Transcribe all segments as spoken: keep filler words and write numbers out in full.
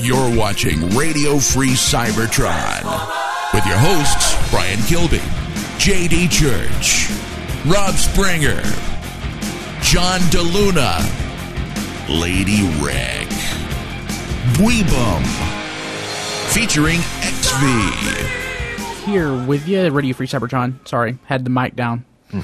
You're watching Radio Free Cybertron with your hosts, Brian Kilby, J D Church, Rob Springer, John DeLuna, Lady Reg, Weebum, featuring X V. Here with you, Radio Free Cybertron. Sorry, had the mic down.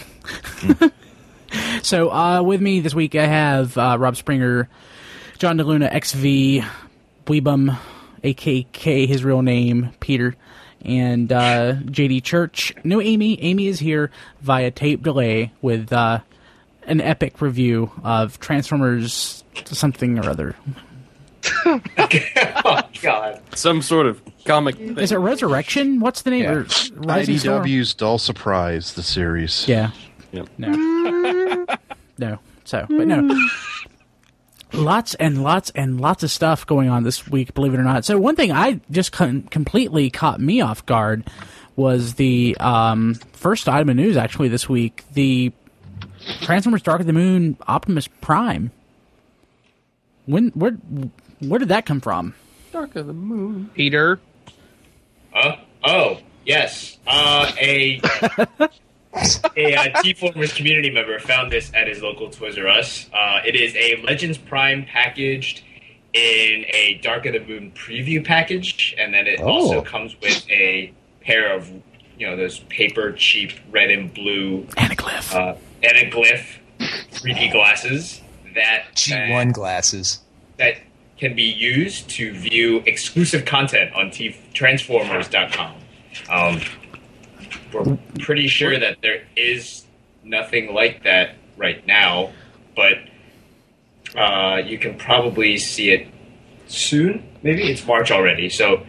So, uh, with me this week, I have uh, Rob Springer, John DeLuna, X V, Weebum, A K A his real name, Peter, and uh, J D Church. No Amy. Amy is here via tape delay with uh, an epic review of Transformers something or other. Oh, God. Some sort of comic thing. Is it Resurrection? What's the name? Yeah. Or Rising I D W's Storm? Doll Surprise, the series. Yeah. Yep. No. No. So, but no. Lots and lots and lots of stuff going on this week, believe it or not. So one thing I just con- completely caught me off guard was the um, first item of news, actually, this week. The Transformers Dark of the Moon Optimus Prime. When, where, where did that come from? Dark of the Moon. Peter. Uh, oh, yes. Uh, a a uh, T-Formers community member found this at his local Toys R Us. Uh, it is a Legends Prime packaged in a Dark of the Moon preview package, and then it Oh. also comes with a pair of, you know, those paper cheap red and blue Anaglyph. uh, Anaglyph three D glasses that G one glasses. that can be used to view exclusive content on T- Transformers dot com. Um, we're pretty sure that there is nothing like that right now, but uh, you can probably see it soon. Maybe it's March already. So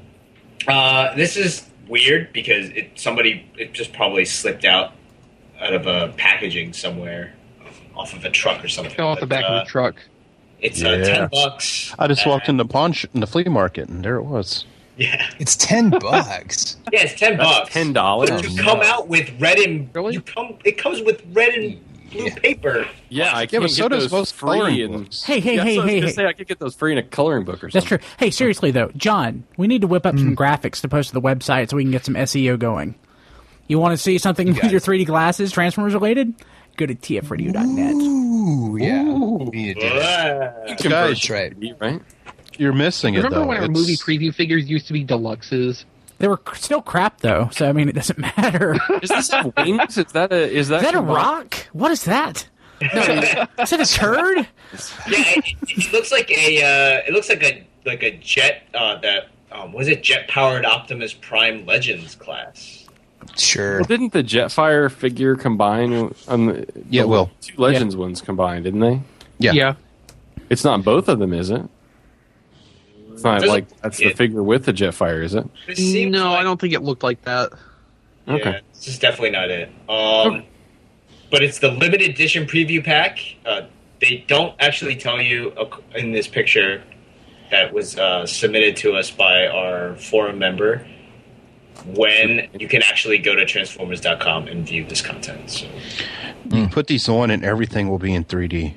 uh, this is weird because it somebody it just probably slipped out out of a packaging somewhere off of a truck or something. Fell off the But, back uh, of the truck. It's uh, Yeah. ten bucks. I just walked Uh, in the pawn sh- in the flea market, and there it was. Yeah, It's ten bucks. yeah, it's ten bucks. Ten dollars. But you come out with red and Really? you come. It comes with red and blue Yeah. paper. Yeah, I Yeah, can't but so get does those most free. coloring And, books. Hey, hey, yeah, hey, so I was hey, gonna hey. say I could get those free in a coloring book or That's something. true. Hey, seriously, though, John, we need to whip up some graphics to post to the website so we can get some S E O going. You want to see something with got your it. three D glasses, Transformers related? Go to T F radio dot net. Ooh, yeah. We need to do that. Ah. Convert Guys, to right. free, right? You're missing it, Remember though. when our It's- movie preview figures used to be deluxes? They were c- still crap, though, so, I mean, it doesn't matter. Does this have wings? Is that a? Is that, Is that a combined- rock? What is that? Is that a turd? Yeah, it, it looks like a. Uh, it looks like a like a jet. Uh, that um, was it jet powered Optimus Prime Legends class. Sure. Well, didn't the Jetfire figure combine on the? Yeah, the it will. Two Legends ones combined, didn't they? Yeah. It's not both of them, is it? It's not There's a- like that's the it- figure with the Jetfire, is it? This seems No, like- I don't think it looked like that. Yeah, Okay. this is definitely not it. Um, but it's the limited edition preview pack. Uh, they don't actually tell you uh, in this picture that was uh, submitted to us by our forum member when you can actually go to Transformers dot com and view this content. So. You put these on, and everything will be in three D.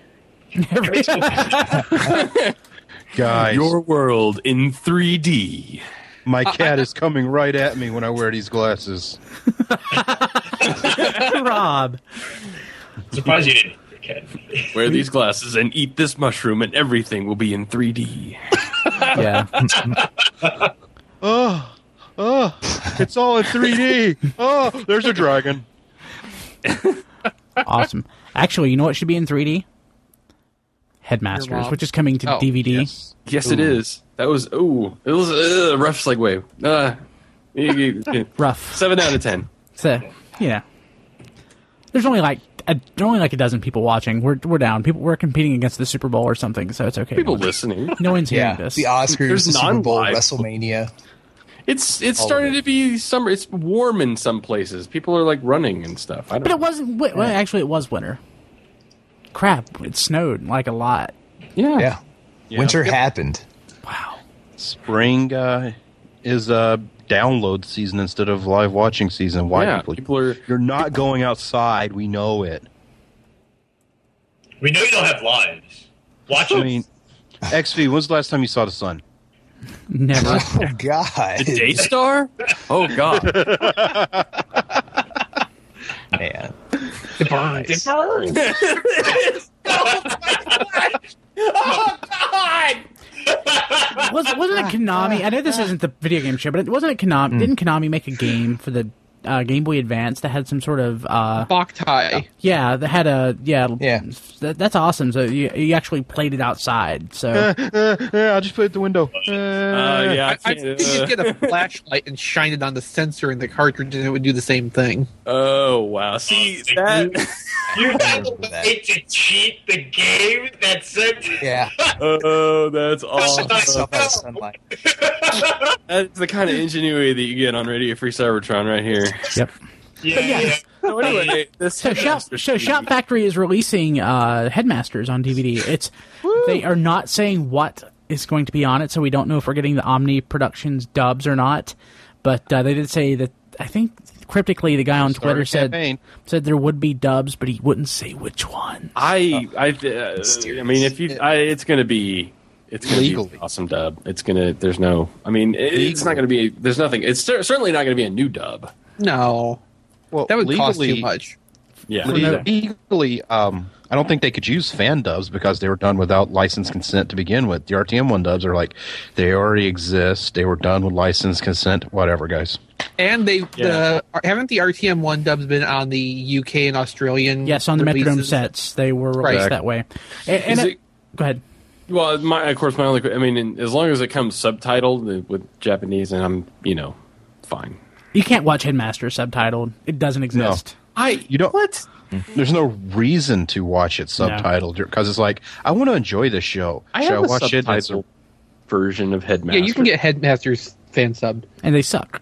Guys, Your world in three D. my cat is coming right at me when I wear these glasses. Rob. Surprised you didn't. Okay. Wear these glasses and eat this mushroom, and everything will be in three D. Yeah. Oh, oh, it's all in three D. Oh, there's a dragon. Awesome. Actually, you know what should be in three D? Your Headmasters, mom. which is coming to Oh, D V D. Yes. Yes, it is. That was ooh, it was uh, a rough segue. Uh, you- you- you- Rough. Seven out of ten. So, you know, there's only like a, there's only like a dozen people watching. We're we're down. People we're competing against the Super Bowl or something, so it's okay. People no, listening. no one's hearing Yeah. this. The Oscars, There's the Super Bowl, non-live. WrestleMania. It's it's All of starting it. to be summer. It's warm in some places. People are like running and stuff. I don't But it know. wasn't. wi- Well, actually, it was winter. Crap! It snowed like a lot. Yeah. Yeah. Winter happened. Wow. Spring uh, is uh, download season instead of live watching season. Why Yeah, people? people are- You're not going outside. We know it. We know you don't have lives. Watch I it. mean, X V. When's the last time you saw the sun? Never. Oh God, The Daystar? Oh God. man. It burns. It burns. Oh God! Was, wasn't it Konami? I know this isn't the video game show, but it wasn't it Konami? Didn't Konami make a game for the uh, Game Boy Advance that had some sort of uh, Boktai. yeah, that had a yeah, Yeah. That, that's awesome. So you you actually played it outside. So I'll just put it at the window. Uh, yeah, I, I I can't, think you uh, get a flashlight and shine it on the sensor in the cartridge, and it would do the same thing. Oh wow! See that? You found a remember that. way to cheat the game that said. Yeah. Oh, that's awesome. Stuff out of sunlight. That's the kind of ingenuity that you get on Radio Free Cybertron right here. yep. Yeah, yeah. So anyway, this So Shout, so Shout Factory is releasing uh, Headmasters on D V D. It's they are not saying what is going to be on it, so we don't know if we're getting the Omni Productions dubs or not. But uh, they did say that I think cryptically the guy on Start a Twitter said campaign. said there would be dubs, but he wouldn't say which one. I, I, uh, I mean, if you, I, it's going to be, it's going to be Legally. an awesome dub. It's going to. There's no. I mean, it, it's not going to be. There's nothing. It's cer- certainly not going to be a new dub. No, Well, that would cost legally, too much. Yeah. no. Legally, um, I don't think they could use fan dubs because they were done without license consent to begin with. The R T M one dubs are like they already exist. They were done with license consent. Whatever, guys. And they Yeah. the haven't the R T M one dubs been on the U K and Australian? Yes, on the Metrodome releases? sets they were released Right. that way. And, and Is it- it- go ahead. Well, my, of course, my only. I mean, in, as long as it comes subtitled with Japanese, and I'm, you know, fine. You can't watch Headmasters subtitled. It doesn't exist. I. You don't. What? There's no reason to watch it subtitled because it's like I want to enjoy this show. I Should have I a watch it? It's subtitle version of Headmaster. Yeah, you can get Headmasters fan subbed. And they suck.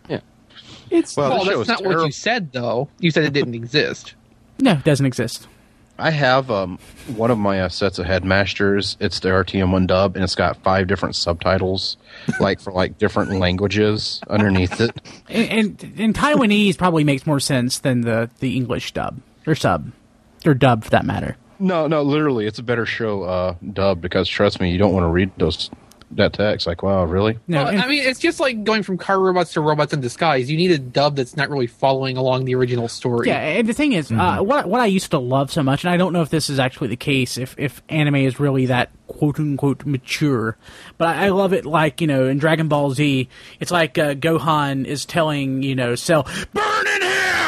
It's Well, Well, the show that's is not what terrible. you said, though. You said it didn't exist. No, it doesn't exist. I have um, one of my uh, sets of Headmasters. It's the R T M one dub, and it's got five different subtitles, like for like different languages underneath it. And, and, and Taiwanese probably makes more sense than the, the English dub or sub or dub for that matter. No, no, literally, it's a better show uh, dub because trust me, you don't want to read those that text. Like, wow, really? No, well, and- I mean, it's just like going from car robots to robots in disguise. You need a dub that's not really following along the original story. Yeah, and the thing is, uh, what what I used to love so much, and I don't know if this is actually the case, if if anime is really that quote unquote mature, but I, I love it. Like, you know, in Dragon Ball Z, it's like uh, Gohan is telling, you know, Cell, burn in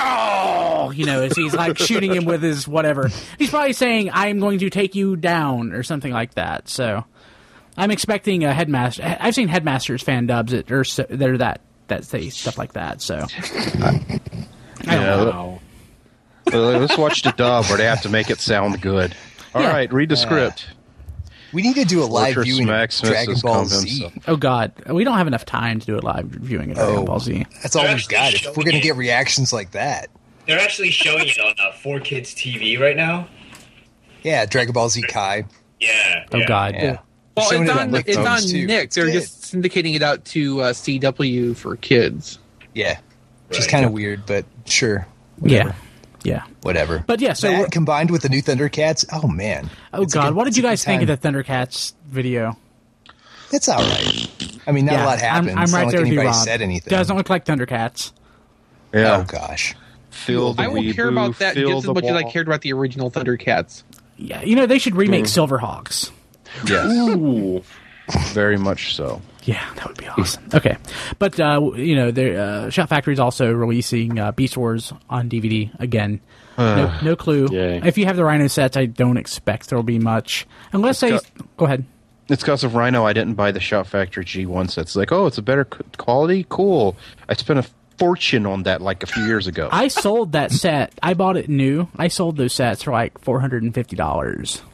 hell, you know, as he's like shooting him with his whatever. He's probably saying, "I am going to take you down" or something like that. So, I'm expecting a Headmaster. I've seen Headmasters fan dubs that are so, that are that that say stuff like that. So, I don't Yeah, know. Well, let's watch the dub where they have to make it sound good. All right, Yeah. read the script. We need to do a live Fortress viewing of Maximus Dragon has Ball come Z. himself. Oh God, we don't have enough time to do a live viewing of Dragon Oh, Ball Z. that's all They're we've got. actually If we're going to showing get it. reactions like that. They're actually showing it on uh, four Kids T V right now. Yeah, Dragon Ball Z Kai. Yeah. Oh yeah. God, Yeah. Well, Showing it's it on, Nick it's on Phones, too. Nick. It's They're good. just syndicating it out to uh, C W for kids. Yeah. Which is Right. kind of weird, but sure. yeah, yeah. Whatever. But yeah, so that we're- combined with the new Thundercats, oh man. oh It's a God, good- what did it's you a good guys think of time. the Thundercats video? It's all right. I mean, not yeah, a lot happened. I'm, I'm it's right not there like with you, anybody Rob. said anything. Doesn't look like Thundercats. Yeah, Oh gosh. fill the I won't care weeboo, about that fill just as the much as I wall. cared about the original Thundercats. Yeah, you know they should remake Silverhawks. Yes, Ooh. very much so. Yeah, that would be awesome. Okay, but uh, you know, the uh, Shout Factory is also releasing uh, Beast Wars on D V D again. no, no clue. Yay. If you have the Rhino sets, I don't expect there will be much, unless they got- go ahead. It's because of Rhino. I didn't buy the Shout Factory G one sets. It's like, oh, it's a better c- quality. Cool. I spent a fortune on that like a few years ago. I sold that set. I bought it new. I sold those sets for like four hundred and fifty dollars.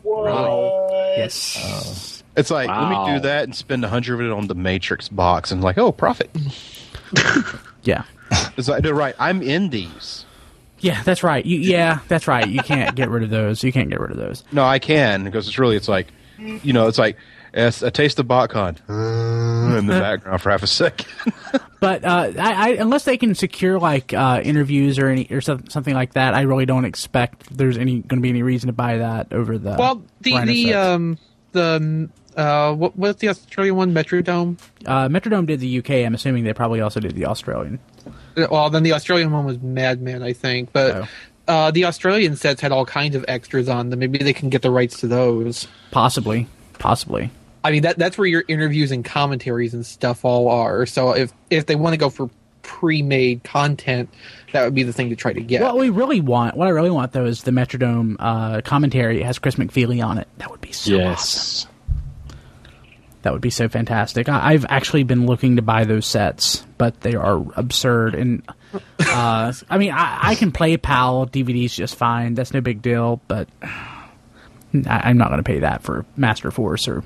Yes. It's like, let Wow. me do that and spend a hundred of it on the Matrix box, and like, oh, profit. Yeah. It's like, no, right. I'm in these. Yeah, that's right. You, yeah, that's right. You can't get rid of those. You can't get rid of those. No, I can because it's really, it's like, you know, it's like it's a taste of BotCon uh, in the background for half a second. But uh, I, I, unless they can secure like uh, interviews or any or so, something like that, I really don't expect there's any going to be any reason to buy that over the. Well, the Rhino the sets. um the Uh, what what's the Australian one? Metrodome. Uh, Metrodome did the U K. I'm assuming they probably also did the Australian. Well, then the Australian one was Madman, I think. But Oh. uh, the Australian sets had all kinds of extras on them. Maybe they can get the rights to those. Possibly. Possibly. I mean, that that's where your interviews and commentaries and stuff all are. So if if they want to go for pre-made content, that would be the thing to try to get. What we really want, what I really want, though, is the Metrodome uh, commentary. It has Chris McFeely on it. That would be so Yes. awesome. That would be so fantastic. I, I've actually been looking to buy those sets, but they are absurd. And uh, I mean, I, I can play PAL D V Ds just fine. That's no big deal. But I, I'm not going to pay that for Master Force or.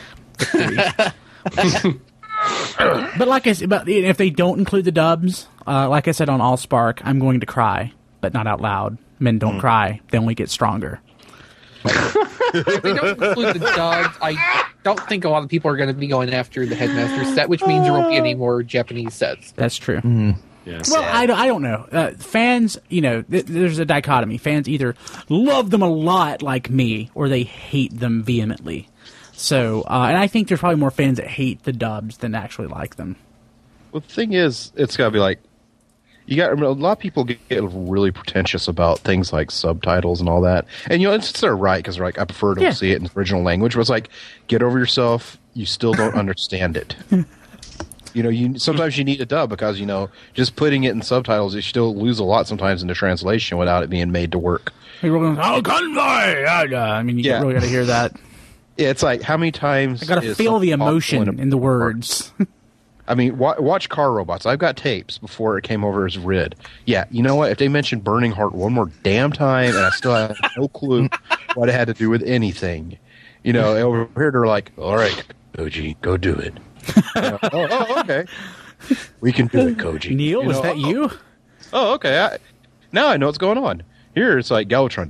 But like I said, but if they don't include the dubs, uh, like I said on AllSpark, I'm going to cry, but not out loud. Men don't mm. cry; they only get stronger. If they don't include the dubs, I don't think a lot of people are going to be going after the Headmaster set, which means there won't be any more Japanese sets. That's true. Mm. Yes. Well, I, I don't know. Uh, fans, you know, th- there's a dichotomy. Fans either love them a lot, like me, or they hate them vehemently. So, uh, and I think there's probably more fans that hate the dubs than actually like them. Well, the thing is, it's got to be like, you got a lot of people get, get really pretentious about things like subtitles and all that. And, you know, it's they're right because they're like, I prefer to Yeah. see it in the original language. But it's like, get over yourself. You still don't understand it. You know, you sometimes you need a dub because, you know, just putting it in subtitles, you still lose a lot sometimes in the translation without it being made to work. People are going, oh, convoy! I mean, you Yeah. really got to hear that. Yeah, it's like, how many times... I got to is feel the something emotion awful in the words. I mean, wa- watch Car Robots. I've got tapes before it came over as R I D. Yeah, you know what? If they mentioned Burning Heart one more damn time, and I still have no clue what it had to do with anything, you know, over here they're like, all right, Koji, go do it. You know, oh, oh, okay. We can do it, Koji. Neil, You was know, that oh, you? Oh, okay. I, now I know what's going on. Here it's like Galvatron.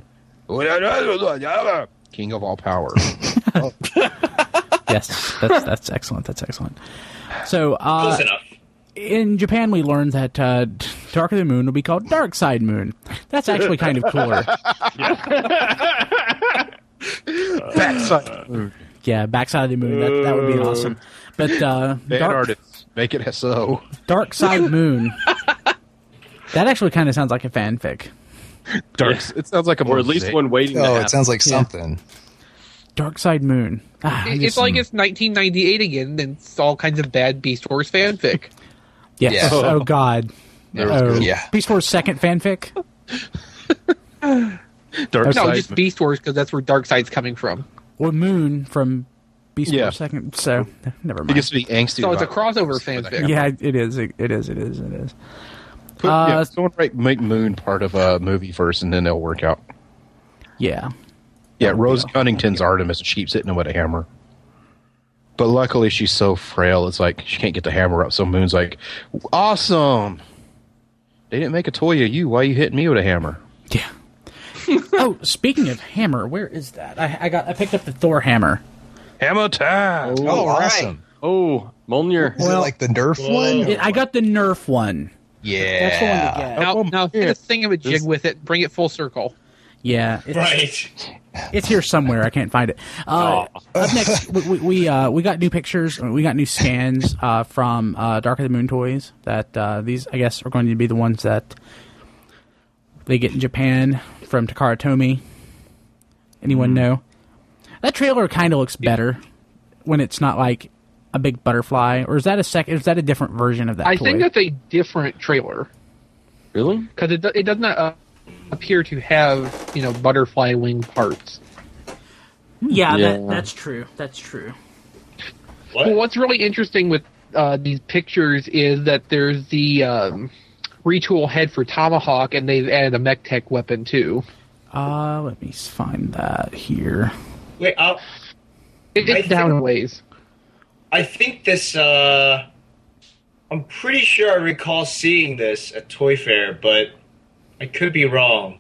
King of all power. Oh. Yes, that's that's excellent. That's excellent. So, uh, Close enough. in Japan, we learned that uh, Dark of the Moon will be called Dark Side Moon. That's actually kind of cooler. Backside moon. Yeah, Backside of the Moon. That, that would be awesome. But uh, Bad Dark, artists. Make it so. Dark Side Moon. That actually kind of sounds like a fanfic. Dark. It sounds like a Or at least mosaic. one waiting to Oh, happen. it sounds like Yeah. something. Dark Side Moon. Ah, It- just- It's like it's nineteen ninety-eight again, and it's all kinds of bad Beast Wars fanfic. yes. Yeah. Oh God. That was Oh, good. Yeah. Beast Wars second fanfic. Dark No, side. just Beast Wars because that's where Darkseid's coming from. Or Moon from Beast Yeah. Wars second. So never It mind. gets to be angsty. So it's a about- crossover fanfic. Yeah, it is. It is. It is. It is. Put, Uh, yeah, someone write make Moon part of a movie first, and then it'll work out. Yeah. Yeah, That would Rose be- Cunnington's Artemis, and she keeps hitting him with a hammer. But luckily, she's so frail, it's like she can't get the hammer up. So Moon's like, "Awesome! They didn't make a toy of you. Why are you hitting me with a hammer?" Yeah. Oh, speaking of hammer, where is that? I, I got. I picked up the Thor hammer. Hammer time! Oh, right. awesome. Oh, Mjolnir. Is it like the Nerf one? It, I got the Nerf one. Yeah. That's the one to get. Now, Oh, now yeah. hit a thing of a jig with it, bring it full circle. Yeah, it, Right. it's here somewhere. I can't find it. Uh, up next, we we we, uh, we got new pictures. We got new scans uh, from uh, Dark of the Moon toys. That uh, these, I guess, are going to be the ones that they get in Japan from Takara Tomy. Anyone Hmm. know? That trailer kind of looks better when it's not like a big butterfly, or is that a sec? Is that a different version of that I toy? think that's a different trailer Really? because it do- it does not uh, appear to have you know butterfly wing parts. yeah, Yeah. That, that's true. That's true. What? Well, what's really interesting with uh, these pictures is that there's the um, retool head for Tomahawk, and they've added a mech tech weapon too. Uh, let me find that here. Wait, I'll, It, I it's down think- a ways. I think this, uh, I'm pretty sure I recall seeing this at Toy Fair, but I could be wrong.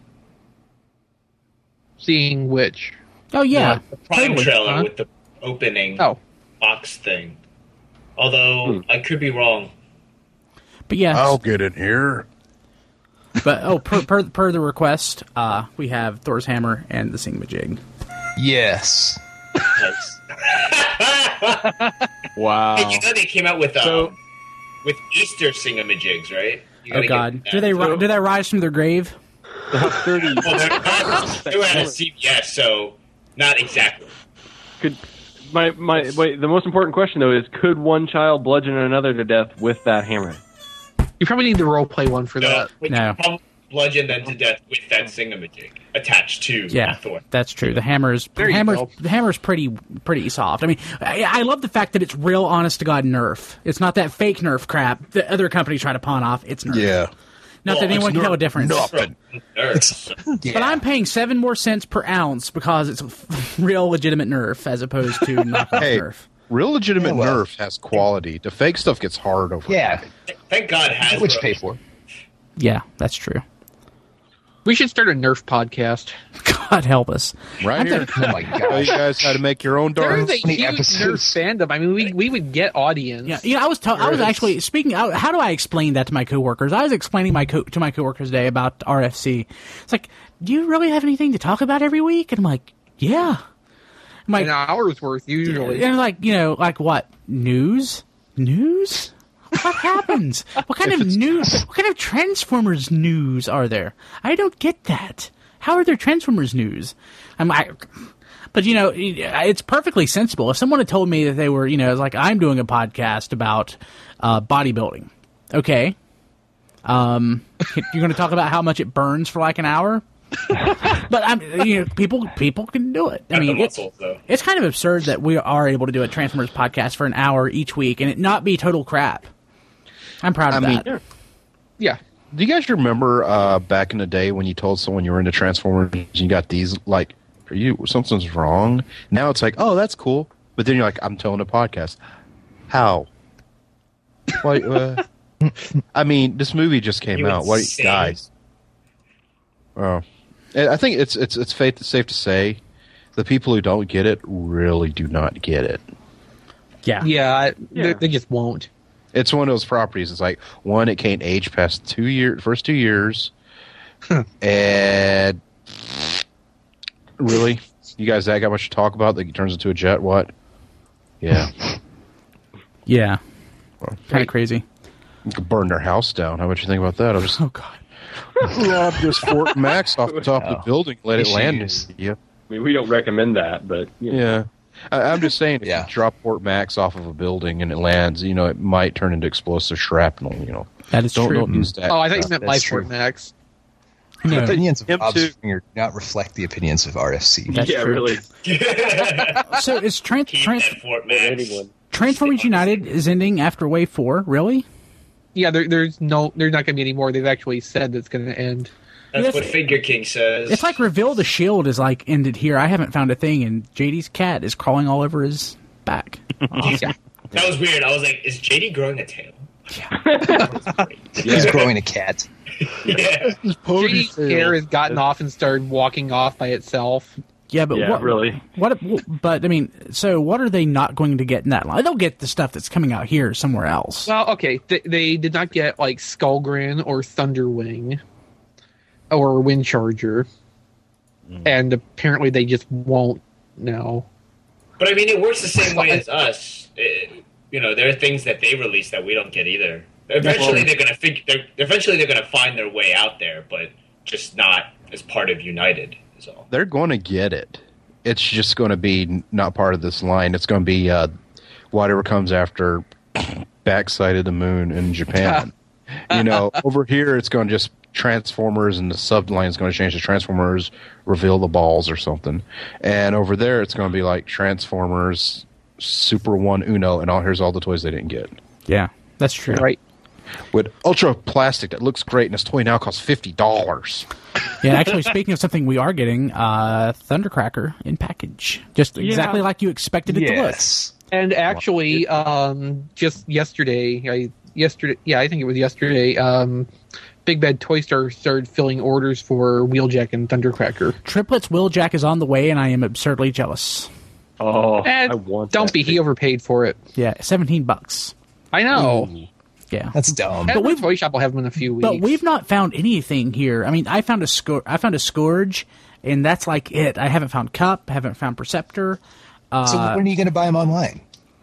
Seeing which. Oh yeah, The Prime totally. trailer huh? with the opening Oh, box thing. Although, I could be wrong. But yeah, I'll get in here. but oh, per, per per the request, uh, we have Thor's hammer and the Singmajig. Yes. Nice. Wow. And you know they came out with um, So- with Easter singamajigs, right? You Oh gotta God, get do that. they ri- do they rise from their grave? thirty. Well, they're not, they were at a C V S, so not exactly. Could my my wait? The most important question though is: could one child bludgeon another to death with that hammer? You probably need the role play one for No, that. but No. you probably bludgeon them to death with that singamajig attached to Yeah, Thor. that's true. The hammer's There you hammer's go. the hammer's pretty pretty soft. I mean, I, I love the fact that it's real, honest to God Nerf. It's not that fake Nerf crap that other companies try to pawn off. It's Nerf. Yeah. Not that Well, anyone it's can tell a Nerf. difference. Nerf. Nerds. But I'm paying seven more cents per ounce because it's real legitimate Nerf as opposed to knockoff Hey, Nerf. real legitimate Yeah, well. Nerf has quality. The fake stuff gets hard over. Yeah, Thank God Hasbro. what you pay for. Yeah, that's true. We should start a Nerf podcast. God help us. Right I'm here. thinking- Oh my Tell you gosh. guys how to make your own There darn. is a many huge episodes. Nerf fandom. I mean, we we would get audience. Yeah, you know, I was ta- I was actually speaking. I, how do I explain that to my coworkers? I was explaining my co- to my coworkers today about R F C. It's like, do you really have anything to talk about every week? And I'm like, yeah. I'm like, An hour's worth usually. and like, you know, like what news? News? What happens? What kind of news? What kind of Transformers news are there? I don't get that. How are there Transformers news? I'm I, but you know, it's perfectly sensible. If someone had told me that they were, you know, it's like I'm doing a podcast about uh, bodybuilding, okay, um, you're going to talk about how much it burns for like an hour. But I'm, you know, people people can do it. I Got mean, the it's, muscles, though. it's kind of absurd that we are able to do a Transformers podcast for an hour each week and it not be total crap. I'm proud of I mean, that. Yeah. Do you guys remember uh, back in the day when you told someone you were into Transformers and you got these, like, are you, something's wrong? Now it's like, oh, that's cool. But then you're like, I'm telling a podcast. How? Why, uh, I mean, this movie just came You out. What, insane. guys? Oh. And I think it's it's it's safe safe to say the people who don't get it really do not get it. Yeah. Yeah, I- Yeah. They, they just won't. It's one of those properties. It's like one, it can't age past two year, first two years, and really, you guys that got much to talk about that it turns into a jet? What? Yeah, Yeah. Kind of crazy. you could burn their house down. How about you think about that? I'll just Oh God. lob this Fort Max off the top of the building, let it land. Issues. Yeah, I mean, we don't recommend that, but you know. yeah. I, I'm just saying, if Yeah. you drop Fort Max off of a building and it lands, you know, it might turn into explosive shrapnel. You know, That is don't true. don't use that. Oh, I think you meant That's Life true. Fort Max. The No. opinions of Him Bob too. Springer do not reflect the opinions of R F C. That's yeah, true. really. So is trans- Keep trans- that Fort Max. Anyone. Transformers United is ending after Wave Four? Really? Yeah, there, there's no, there's not going to be any more. They've actually said that's going to end. That's Yes. what Figure King says. It's like Reveal the Shield is like ended here. I haven't found a thing, and J D's cat is crawling all over his back. Yeah. That was weird. I was like, is J D growing a tail? He's growing a cat. Yeah. J D's hair has gotten off and started walking off by itself. Yeah, but Yeah, what, really. What? But I mean, so what are they not going to get in that line? They'll get the stuff that's coming out here somewhere else. Well, okay, they, they did not get like Skullgrin or Thunderwing or Windcharger, and apparently they just won't now. But I mean, it works the same way as us. It, you know, there are things that they release that we don't get either. Eventually, they're gonna figure. They're, eventually, they're gonna find their way out there, but just not as part of United. Is all. They're going to get it. It's just going to be not part of this line. It's going to be uh, whatever comes after Backside of the Moon in Japan. You know, over here it's going to just Transformers, and the subline is going to change to Transformers Reveal the Balls or something. And over there it's going to be like Transformers Super One Uno, and all here's all the toys they didn't get. Yeah, that's true. Right. With ultra plastic that looks great, and this toy now costs fifty dollars. Yeah, actually, speaking of something we are getting, uh, Thundercracker in package, just exactly like you expected it Yes. And actually, um, just yesterday, I yesterday, yeah, I think it was yesterday. Um, Big Bad Toy Store started filling orders for Wheeljack and Thundercracker. to look. Triplets Wheeljack is on the way, and I am absurdly jealous. Oh, And I want. don't that be, thing. he overpaid for it. Yeah, seventeen bucks. I know. Yeah, That's dumb. But we've- Toy Shop will have them in a few weeks. but we've not found anything here. I mean, I found a scour- I found a Scourge, and that's like it. I haven't found Cup. Haven't found Perceptor. Uh, So when are you going to buy them online?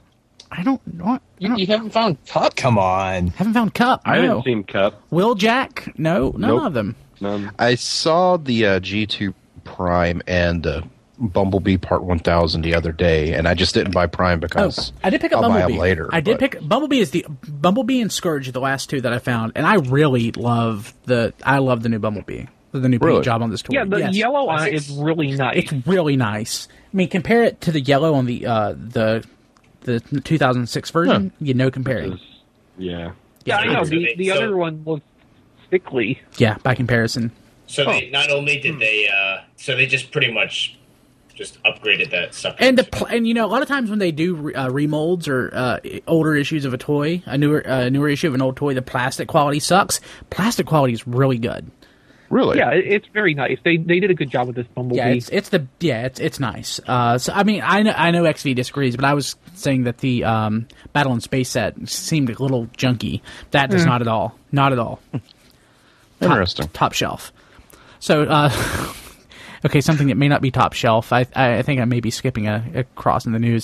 I don't want. I You, don't, you haven't found Cup? Come on. haven't found Cup. I no. haven't seen Cup. Will Jack? No, none Nope. of them. None. I saw the uh, G two Prime and uh, Bumblebee Part one thousand the other day, and I just didn't buy Prime Oh, because I did pick up I'll Bumblebee buy them later. I did but- pick Bumblebee is the Bumblebee and Scourge are the last two that I found, and I really love the I love the new Bumblebee, the new Really? paint job on this toy. Yeah, the Yes. yellow on it is really nice. It's really nice. I mean, compare it to the yellow on the uh, the the two thousand six version. You know, comparing. Yeah. Yeah, I know. So The, they- the so- other one looks thickly. Yeah, by comparison. So Oh. they not only did they, uh, so they just pretty much just upgraded that sucker. And the pl- and you know a lot of times when they do re- uh, remolds or uh, older issues of a toy, a newer uh, newer issue of an old toy, the plastic quality sucks. Plastic quality is really good. Really? Yeah, it, it's very nice. They they did a good job with this Bumblebee. Yeah, it's it's the yeah it's it's nice. Uh, so I mean I know I know X V disagrees, but I was saying that the um, Battle in Space set seemed a little junky. That does not at all, not at all. Top- Interesting. top shelf. So. Uh, Okay, something that may not be top shelf. I I think I may be skipping a, a cross in the news.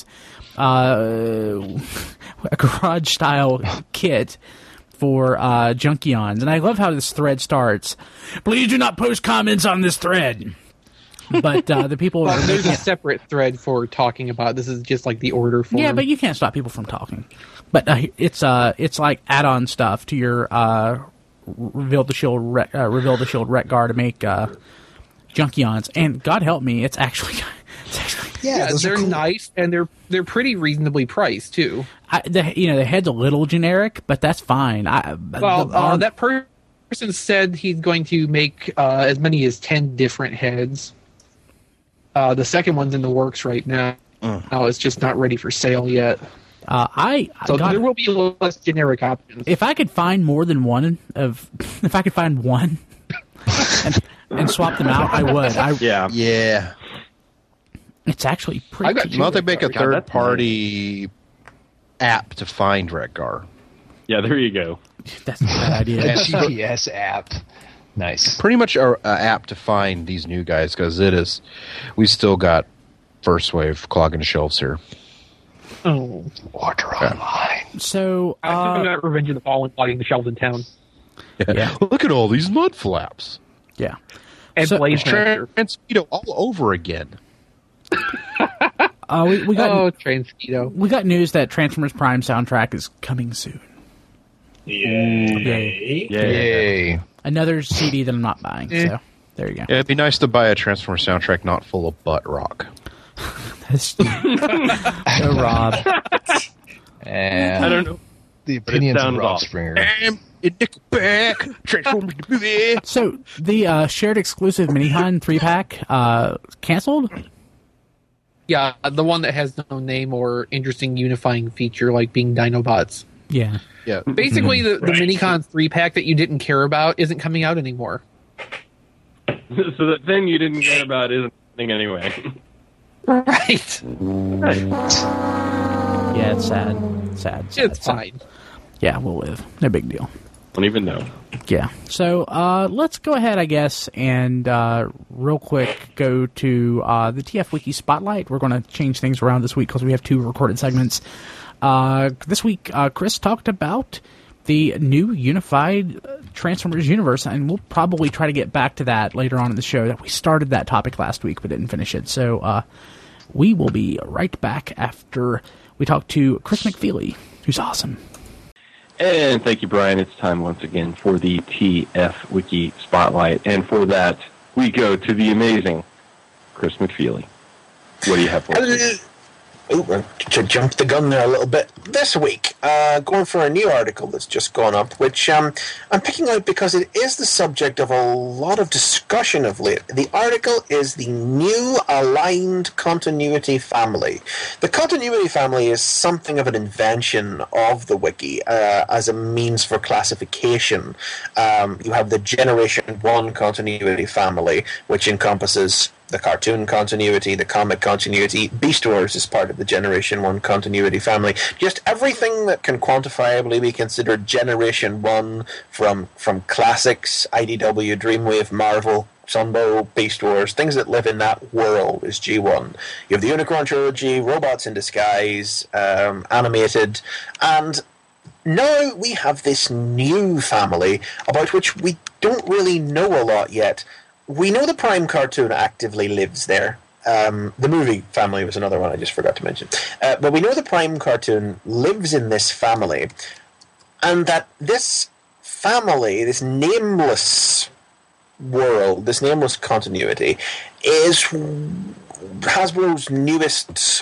Uh, a garage style kit for uh, Junkions, and I love how this thread starts. Please do not post comments on this thread. But uh, the people Well, are there's making a it- separate thread for talking about. This is just like the order form. yeah, but you can't stop people from talking. But uh, it's uh it's like add-on stuff to your uh, reveal the shield re- uh, reveal the shield rec guard to make. Uh, Junkions, and God help me, it's actually, it's actually Yeah, yeah, those are they're cool. nice and they're they're pretty reasonably priced too. I, the, you know, the head's a little generic, but that's fine. I, Well, the uh, arm- that per- person said he's going to make uh, as many as ten different heads. Uh, the second one's in the works right now. Now it's just not ready for sale yet. uh, I, So God, there will be less generic options. if I could find more than one of, if I could find one and, and swap them out, I would. I, Yeah. Yeah. it's actually pretty. I got two Why don't they make a God, third that's party app to find Redgar? Yeah, there you go. That's a bad idea. A G P S app. Nice. Pretty much a, a app to find these new guys because it is. We still got first wave clogging shelves here. Oh, Order online. So, I think uh, I'm got Revenge of the Fallen clogging the shelves in town. Yeah. Look at all these mud flaps. yeah. And So- Blaze Master. Transpedo all over again. Uh, we, we got Oh, Transketo. we got news that Transformers Prime soundtrack is coming soon. Yay. Yeah. Yay. Another C D that I'm not buying. Eh. So there you go. Yeah, it'd be nice to buy a Transformer soundtrack not full of butt rock. That's- oh, Rob. And I don't know. the opinions of sounds Rob awesome. Springer. Damn, it Nickelback, Transformers the movie. So the uh, shared exclusive Minihon three pack uh, canceled. Yeah, the one that has no name or interesting unifying feature like being Dinobots. Yeah. Yeah, Basically, the, the Right. Minicon three pack that you didn't care about isn't coming out anymore. So the thing you didn't care about isn't happening anyway. Right. Yeah, it's sad. Sad. sad It's sad. fine. Yeah, we'll live. No big deal. Don't even know. Yeah. So uh, let's go ahead, I guess, and uh, real quick go to uh, the T F Wiki Spotlight. We're going to change things around this week because we have two recorded segments. Uh, this week, uh, Chris talked about the new unified uh, Transformers universe, and we'll probably try to get back to that later on in the show. That we started that topic last week but didn't finish it. So uh, we will be right back after we talk to Chris McFeely, who's awesome. And thank you, Brian. It's time once again for the T F Wiki Spotlight. And for that, we go to the amazing Chris McFeely. What do you have for us? Ooh, uh, to jump the gun there a little bit, this week, uh, going for a new article that's just gone up, which um, I'm picking out because it is the subject of a lot of discussion of late. The article is the New Aligned Continuity Family. The Continuity Family is something of an invention of the wiki uh, as a means for classification. Um, you have the Generation one Continuity Family, which encompasses the cartoon continuity, the comic continuity. Beast Wars is part of the Generation one continuity family. Just everything that can quantifiably be considered Generation one from from classics, I D W, Dreamwave, Marvel, Sunbow, Beast Wars, things that live in that world is G one. You have the Unicron trilogy, Robots in Disguise, um, animated, and now we have this new family about which we don't really know a lot yet. We know the Prime cartoon actively lives there. Um, the movie family was another one I just forgot to mention. Uh, but we know the Prime cartoon lives in this family, and that this family, this nameless world, this nameless continuity, is Hasbro's newest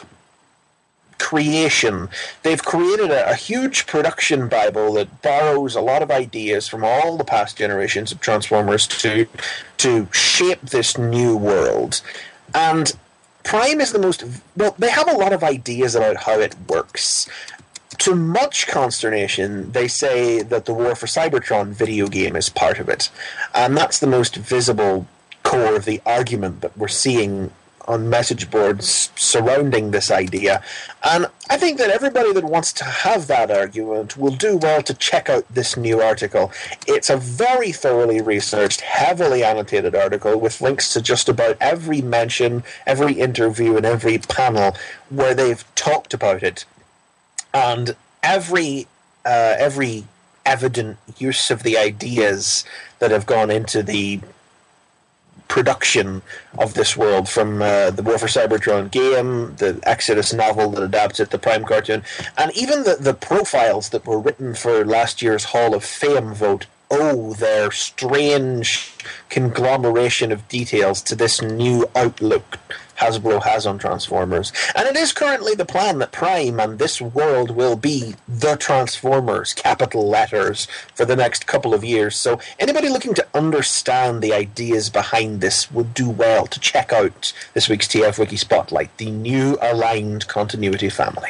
creation. They've created a, a huge production Bible that borrows a lot of ideas from all the past generations of Transformers to to shape this new world. And Prime is the most... Well, they have a lot of ideas about how it works. To much consternation, they say that the War for Cybertron video game is part of it. And that's the most visible core of the argument that we're seeing on message boards surrounding this idea. And I think that everybody that wants to have that argument will do well to check out this new article. It's a very thoroughly researched, heavily annotated article with links to just about every mention, every interview, and every panel where they've talked about it. And every uh, every evident use of the ideas that have gone into the production of this world, from uh, the War for Cybertron game, the Exodus novel that adapts it, the Prime cartoon, and even the, the profiles that were written for last year's Hall of Fame vote owe their strange conglomeration of details to this new outlook Hasbro has on Transformers. And it is currently the plan that Prime and this world will be the Transformers, capital letters, for the next couple of years. So anybody looking to understand the ideas behind this would do well to check out this week's T F Wiki Spotlight, the new aligned continuity family.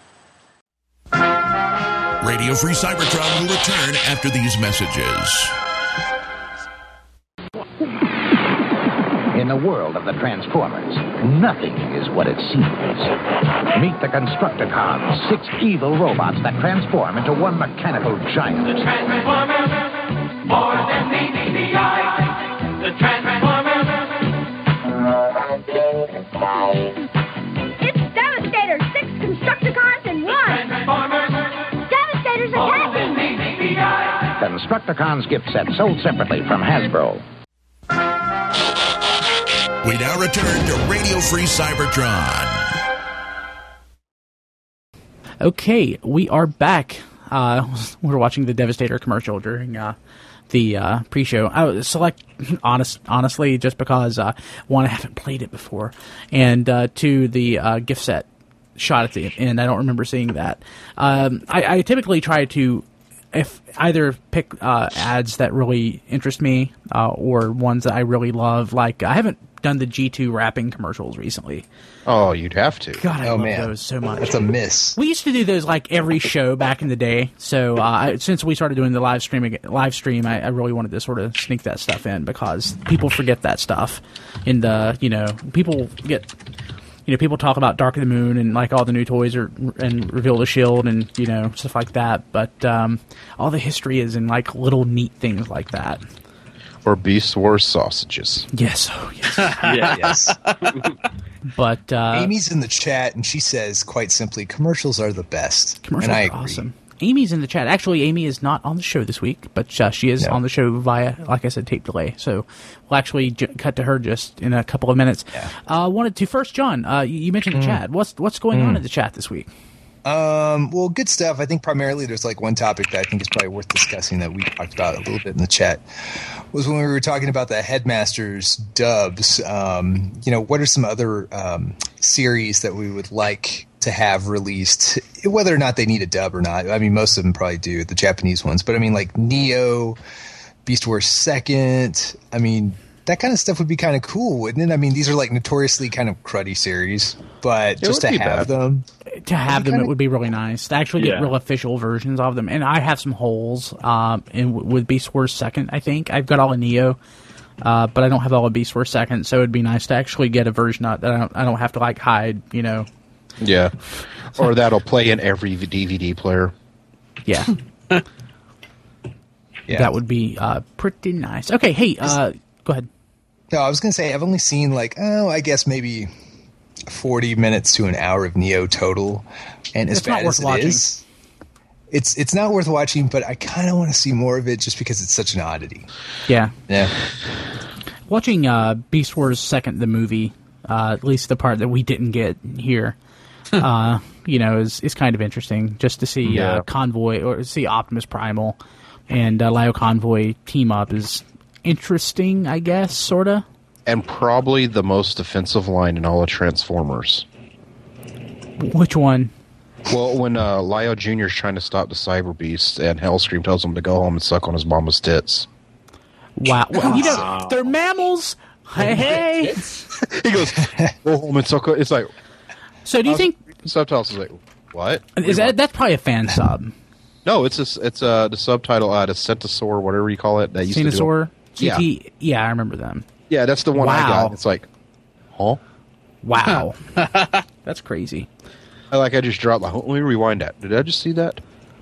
Radio Free Cybertron will return after these messages. In the world of the Transformers, nothing is what it seems. Meet the Constructicons, six evil robots that transform into one mechanical giant. The Transformers, more than meets the eye. The Transformers. It's Devastator, six Constructicons in one. Transformers. Devastator's attacking. Constructicons gift set sold separately from Hasbro. We now return to Radio Free Cybertron. Okay, we are back. Uh, we're watching the Devastator commercial during uh, the uh, pre-show. I was select, honest, honestly, just because uh, one, I haven't played it before, and uh, two, the uh, gift set shot at the end. I don't remember seeing that. Um, I, I typically try to, if either pick uh, ads that really interest me uh, or ones that I really love. Like I haven't done the G two wrapping commercials recently. Oh, you'd have to. God, I oh, love man. those so much. That's a miss. We used to do those like every show back in the day. So uh, I, since we started doing the live streaming, live stream, I, I really wanted to sort of sneak that stuff in because people forget that stuff. In the you know, people get. You know, people talk about Dark of the Moon and like all the new toys are, and Reveal the Shield and you know stuff like that. But um, all the history is in like little neat things like that. Or Beast Wars sausages. Yes, oh yes, Yeah, yes. But uh, Amy's in the chat and she says quite simply, commercials are the best. commercials and I are agree. awesome. Amy's in the chat. Actually, Amy is not on the show this week, but uh, she is No. on the show via, like I said, tape delay. So we'll actually j- cut to her just in a couple of minutes. Yeah. Uh, wanted to first, John. Uh, you, you mentioned the chat. What's what's going on in the chat this week? Um, well, good stuff. I think primarily there's like one topic that I think is probably worth discussing that we talked about a little bit in the chat was when we were talking about the Headmasters dubs. Um, you know, what are some other um, series that we would like to have released, whether or not they need a dub or not? I mean, most of them probably do, the Japanese ones. But I mean, like Neo, Beast Wars Second. I mean, that kind of stuff would be kind of cool, wouldn't it? I mean, these are like notoriously kind of cruddy series, but It just to would be have bad. them. To have them, kinda- it would be really nice. To actually get Yeah. real official versions of them. And I have some holes um, in, with Beast Wars Second, I think. I've got all of Neo, uh, but I don't have all of Beast Wars Second, so it'd be nice to actually get a version of that I don't, I don't have to, like, hide, you know. Yeah. Or that'll play in every D V D player. Yeah. Yeah. That would be uh, pretty nice. Okay, hey, uh, go ahead. No, I was going to say I've only seen like oh, I guess maybe forty minutes to an hour of Neo total, and as It's not bad worth as it watching. is, it's it's not worth watching. But I kind of want to see more of it just because it's such an oddity. Yeah. Yeah. Watching uh, Beast Wars Second, the movie, uh, at least the part that we didn't get here, uh, you know, is is kind of interesting just to see Yeah. uh, Convoy or see Optimus Primal and uh, Lio Convoy team up is interesting, I guess, sort of. And probably the most offensive line in all of Transformers. Which one? Well, when uh, Lio Junior is trying to stop the Cyber Beast, and Hellscream tells him to go home and suck on his mama's tits. Wow. Well, you know, they're mammals. Hey, hey. He goes, go home and suck on... It's like... So do you think... Subtitles is like, what? Is that That's probably a fan sub. No, it's a, it's uh the subtitle, uh, the Centasaur, whatever you call it. That used Venusaur? to do. Yeah. G T, yeah, I remember them. Yeah, that's the one I Wow. got. It's like, huh? Wow. That's crazy. I like. I just dropped. Like, let me rewind that. Did I just see that?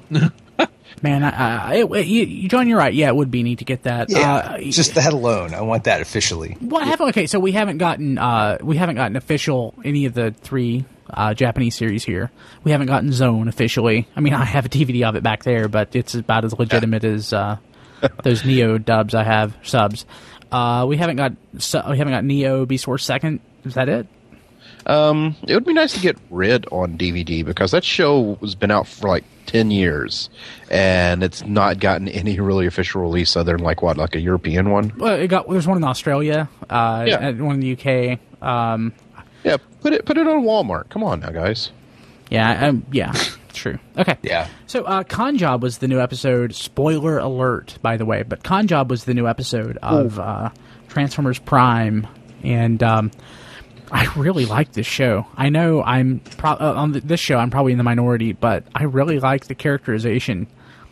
Man, I, I, it, you, John, you're right. Yeah, it would be neat to get that. Yeah, Uh, just that alone. I want that officially. What happened? Okay, so we haven't gotten uh, we haven't gotten official any of the three uh, Japanese series here. We haven't gotten Zone officially. I mean, I have a D V D of it back there, but it's about as legitimate as uh, those Neo dubs I have subs. Uh, we haven't got so, we haven't got Neo Beast Wars Second. Is that it? Um, it would be nice to get Rid on D V D because that show has been out for like ten years, and it's not gotten any really official release other than like what, like a European one. Well, it got there's one in Australia, uh, Yeah. and one in the U K. Um, Yeah, put it put it on Walmart. Come on now, guys. yeah, um, yeah, true. Okay, Yeah. So, uh, Con Job was the new episode. Spoiler alert, by the way. But Con Job was the new episode of uh, Transformers Prime, and um, I really like this show. I know I'm pro- uh, on the, this show. I'm probably in the minority, but I really like the characterization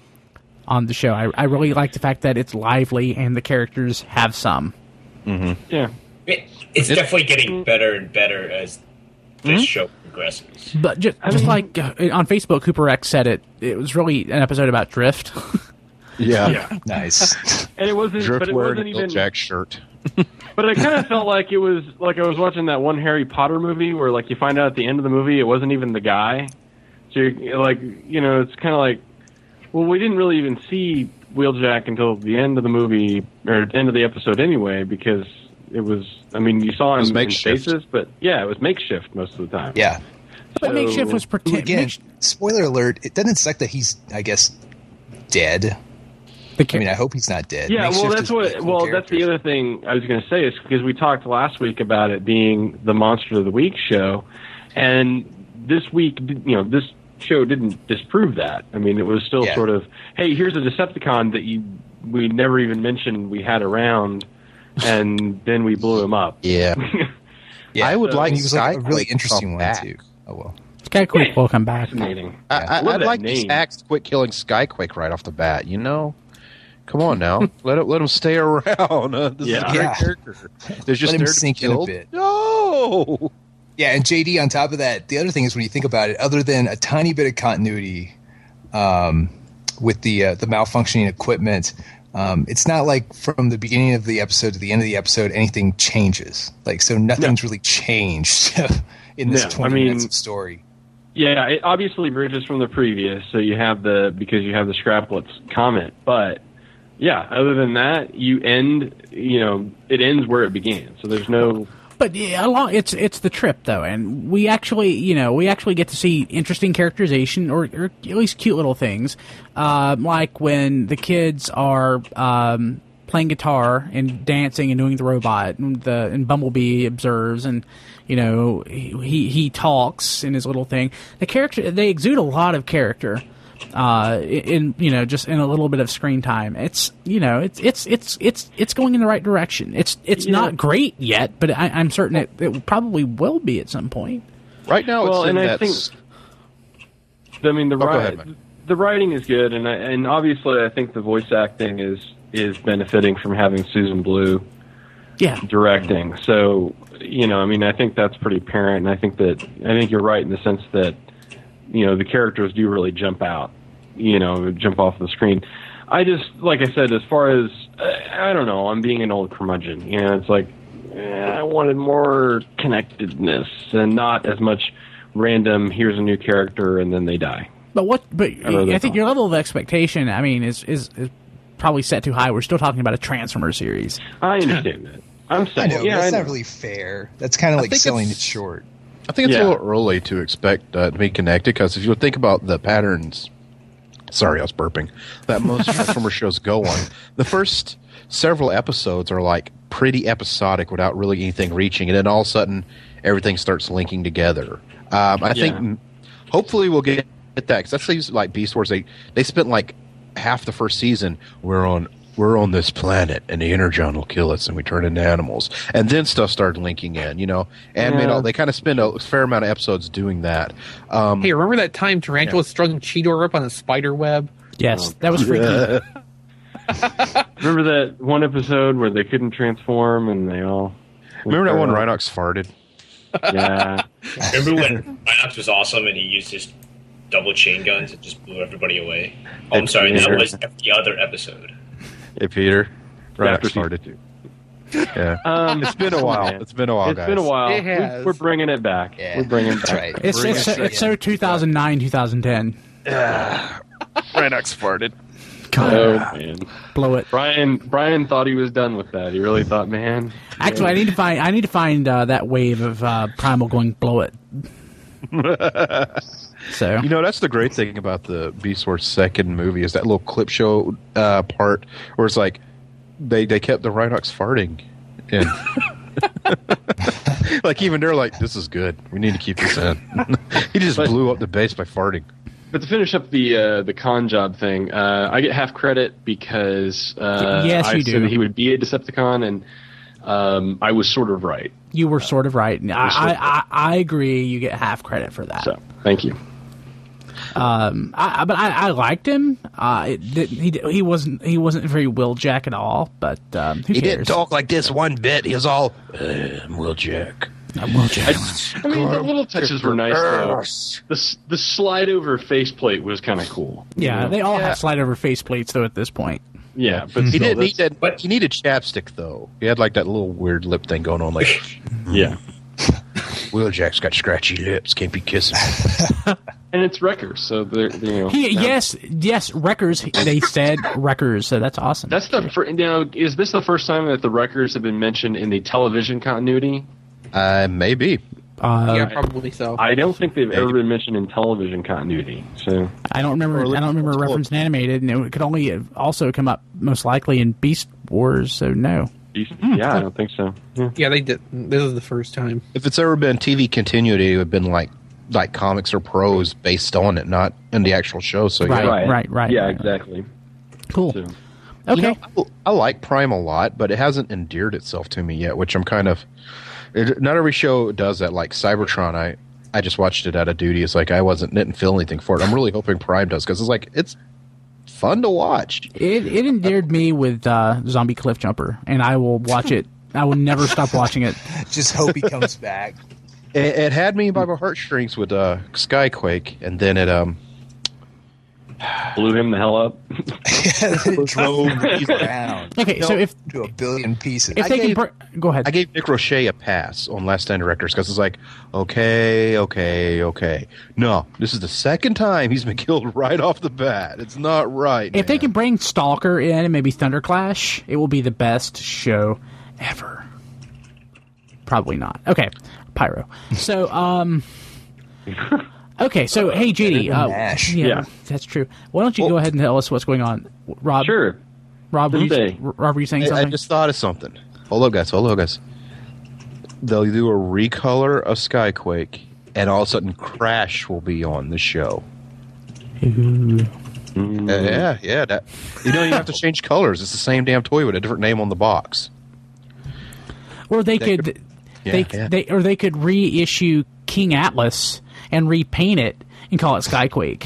on the show. I, I really like the fact that it's lively and the characters have some. Yeah. It, it's definitely getting better and better as this show progresses. But just, just like uh, on Facebook, Cooper X said it. It was really an episode about drift. Yeah, Yeah. Nice. And it wasn't, Drift but it wearing wasn't a even. Bill Jack shirt. But it kind of felt like it was like I was watching that one Harry Potter movie where, like, you find out at the end of the movie it wasn't even the guy. So you're like, you know, it's kind of like, well, we didn't really even see Wheeljack until the end of the movie or end of the episode anyway, because it was. I mean, you saw It was him in makeshift. spaces, but yeah, it was makeshift most of the time. Yeah. But So- makeshift was Ooh, pretend. again, makes- spoiler alert. It doesn't suck that he's, I guess, dead. the I char- mean, I hope he's not dead. Yeah, well, Makeshift that's is a what. really cool Well, that's the character. other thing I was going to say is because we talked last week about it being the Monster of the Week show, and this week, you know, this show didn't disprove that. I mean, it was still Yeah. sort of, hey, here's a Decepticon that you we never even mentioned we had around, and then we blew him up. Yeah, Yeah, I would so- like and he was like a Skyquake really to interesting come one back. too. Oh well. Skyquake will come back. Fascinating. I, I I, love I'd that like name. these hacks to quit killing Skyquake right off the bat. You know, come on now, let it, let him stay around. Uh, this is Yeah. a great Yeah. character. There's just Let him there to sink be in a killed. bit. No. Yeah, and J D, on top of that, the other thing is when you think about it, other than a tiny bit of continuity um, with the uh, the malfunctioning equipment, um, it's not like from the beginning of the episode to the end of the episode anything changes. Like, so nothing's really changed in this No, I twenty mean- minutes of story. Yeah, it obviously bridges from the previous, so you have the because you have the Scraplets comment. But yeah, other than that, you end. You know, it ends where it began. So there's no. But yeah, along it's it's the trip though, and we actually you know we actually get to see interesting characterization or, or at least cute little things, uh, like when the kids are um, playing guitar and dancing and doing the robot, and the and Bumblebee observes, and you know he he talks in his little thing. The character they exude a lot of character. Uh, in you know, just in a little bit of screen time, it's you know, it's it's it's it's it's going in the right direction. It's it's Yeah. not great yet, but I, I'm certain it, it probably will be at some point. Right now, Well, it's in and I that. think. s- I mean, the Oh, go ri- ahead, man. the writing is good, and I, and obviously, I think the voice acting is is benefiting from having Susan Blue Yeah, directing. So, you know, I mean, I think that's pretty apparent, and I think that I think you're right in the sense that, you know, the characters do really jump out, you know, jump off the screen. I just, like I said, as far as, I don't know, I'm being an old curmudgeon. You know, it's like, eh, I wanted more connectedness and not as much random. Here's a new character and then they die. But what? But I, I think your level of expectation, I mean, is, is is probably set too high. We're still talking about a Transformer series. I understand that. I'm I saying, know, yeah, but that's I not know. really fair. That's kind of I like think selling it it's- short. I think it's Yeah. a little early to expect uh, to be connected because if you think about the patterns, sorry, I was burping, that most Transformer shows go on, the first several episodes are like pretty episodic without really anything reaching, and then all of a sudden everything starts linking together. Um, I Yeah. think mm, hopefully we'll get that because that's things like Beast Wars. They they spent like half the first season. We're on. We're on this planet, and the Energon will kill us, and we turn into animals. And then stuff started linking in, you know. And Yeah. you know, they kind of spend a fair amount of episodes doing that. Um, Hey, remember that time Tarantula strung Cheetor up on a spider web? Yes, that was freaky. Remember that one episode where they couldn't transform and they all. remember that one Rhinox farted? Yeah. Remember when Rhinox was awesome and he used his double chain guns and just blew everybody away? Oh, I'm sorry, that was the other episode. Hey, Peter. Rhinox After season farted. Yeah. Um, It's been a while. man. It's been a while, It's guys. been a while. It We- has. We're bringing it back. Yeah, We're bringing it that's back. right. It's Bring it's, it it's so two thousand nine, two thousand ten. Rhinox farted. Oh man, Blow it. Brian! Brian thought he was done with that. He really thought, man. Actually, I need to find. I need to find uh, that wave of uh, Primal going blow it. So You know, that's the great thing about the Beast Wars second movie is that little clip show uh, part where it's like they, they kept the Rhinox farting in. Like even they're like, this is good. We need to keep this in. He just But- blew up the base by farting. But to finish up the uh, the con job thing, uh, I get half credit because uh, Yes, I you said do. that he would be a Decepticon, and um, I was sort of right. you were sort of right. I, sort of I, I I agree. You get half credit for that. So thank you. Um, I, I- but I, I liked him. Uh, it, did- he he wasn't he wasn't very Wheeljack at all. But um, who He cares? didn't talk like this one bit. He was all, uh, I'm Wheeljack. I'm Wheeljack. I mean, the little touches were nice though. The s- the slide over faceplate was kind of cool. Yeah, you know? they all Yeah. have slide over faceplates though. At this point, Yeah, but He still, didn't need that's- that. But- He needed chapstick though. He had like that little weird lip thing going on. Like Yeah, Wheeljack's got scratchy lips. Can't be kissing. and it's Wreckers, so they're you know. he, now- yes, yes, Wreckers. They said Wreckers, so that's awesome. That's the fir- now. Is this the first time that the Wreckers have been mentioned in the television continuity? Uh, maybe. uh, yeah, probably so. I don't think they've Yeah, ever you- been mentioned in television continuity. So I don't remember. Or I don't remember a Close. reference in animated, and it could only have also come up most likely in Beast Wars. So no. yeah, I don't think so. Yeah. Yeah, they did. This is the first time. If it's ever been T V continuity, it would have been like like comics or prose based on it, not in the actual show. So Right. yeah, right, right, Yeah, right. exactly. Cool. So, Okay. You know, I, I like Prime a lot, but it hasn't endeared itself to me yet, which I'm kind of. It, not every show does that. Like Cybertron, I I just watched it out of duty. It's like I wasn't didn't feel anything for it. I'm really hoping Prime does because it's like it's fun to watch. It it endeared me with uh, Zombie Cliff Jumper, and I will watch it. I will never stop watching it. Just hope he comes back. It, it had me by my heartstrings with uh, Skyquake, and then it um. blew him the hell up. It drove me around Okay, so if to a billion pieces. if I they gave- can, br- go ahead. I gave Nick Roche a pass on Last Stand Directors because it's like, okay, okay, okay. No, this is the second time he's been killed right off the bat. It's not right. If they man. can bring Stalker in and maybe Thunderclash, it will be the best show ever. Probably not. Okay, Pyro. So, um, okay. So, hey, J D. Uh, Nash. yeah, Yeah. that's true. Why don't you go ahead and tell us what's going on, Rob? Sure. Rob, were you, Someday. Rob, were you saying I, I something? just thought of something. Hold up, guys. Hold up, guys. They'll do a recolor of Skyquake, and all of a sudden, Crash will be on the show. Ooh. Uh, yeah, yeah. That, you don't even have to change colors. It's the same damn toy with a different name on the box. Or they They could, could- they, Yeah, yeah. they, or they could reissue King Atlas and repaint it and call it Skyquake.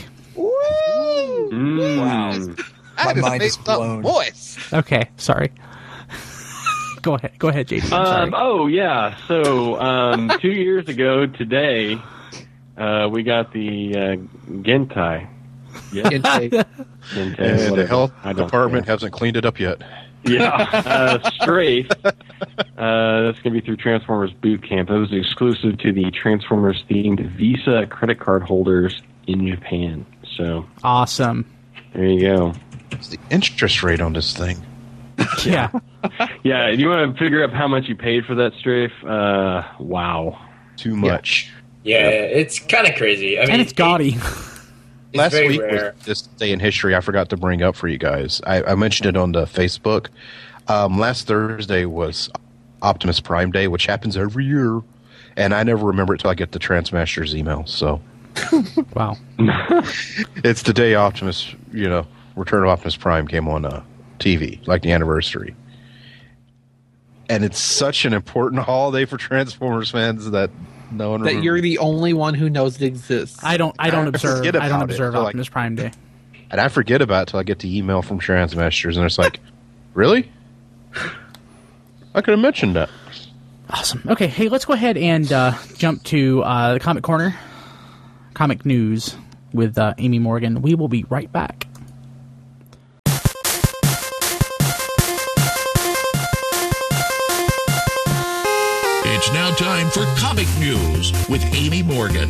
Mm. My mind is blown. Voice. Okay, sorry. go ahead, go ahead, J D. I'm sorry. Um, oh yeah. So um, two years ago today, uh, we got the uh, Gentai. Yeah. Gentai. Gentai, And the whatever. health I don't department care. hasn't cleaned it up yet. Yeah, uh, Strafe. Uh, that's going to be through Transformers Boot Camp. That was exclusive to the Transformers themed Visa credit card holders in Japan. So awesome. There you go. What's the interest rate on this thing? Yeah. Yeah, you want to figure out how much you paid for that strafe? Uh, wow. Too much. Yeah, it's kind of crazy. I mean, and it's gaudy. It's Last very week rare. was this day in history I forgot to bring up for you guys. I, I mentioned it on the Facebook. Um, last Thursday was Optimus Prime Day, which happens every year, and I never remember it till I get the Transmasters email. So, wow, it's the day Optimus, you know, Return of Optimus Prime came on uh, T V, like the anniversary, and it's such an important holiday for Transformers fans that no one that remembers. you're the only one who knows it exists. I don't. I don't I observe. forget I don't about it. observe So, like- Optimus Prime Day. And I forget about it till I get the email from Transmasters, and it's like, really? I could have mentioned that. Awesome. Okay, hey, let's go ahead and uh, jump to uh, the Comic Corner, Comic News with uh, Amy Morgan. We will be right back. It's now time for Comic News with Amy Morgan.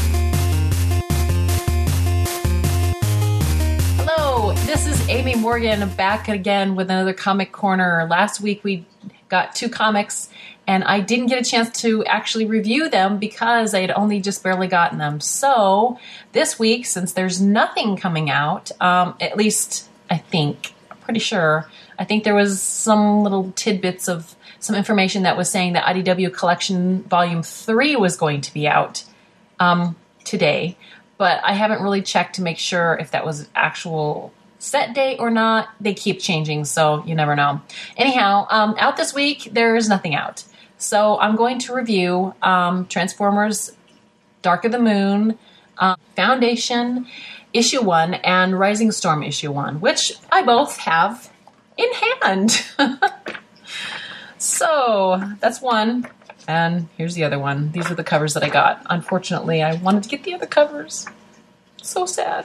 Hello, this is Amy Morgan back again with another Comic Corner. Last week we got two comics and I didn't get a chance to actually review them because I had only just barely gotten them. So this week, since there's nothing coming out, um, at least I think, I'm pretty sure, I think there was some little tidbits of some information that was saying that I D W Collection Volume three was going to be out um, today. But I haven't really checked to make sure if that was actual set date or not. They keep changing, so you never know. Anyhow, um, out this week, there's nothing out. So I'm going to review um, Transformers Dark of the Moon, um, Foundation Issue one, and Rising Storm Issue one, which I both have in hand. So that's one. And here's the other one. These are the covers that I got. Unfortunately, I wanted to get the other covers. So sad.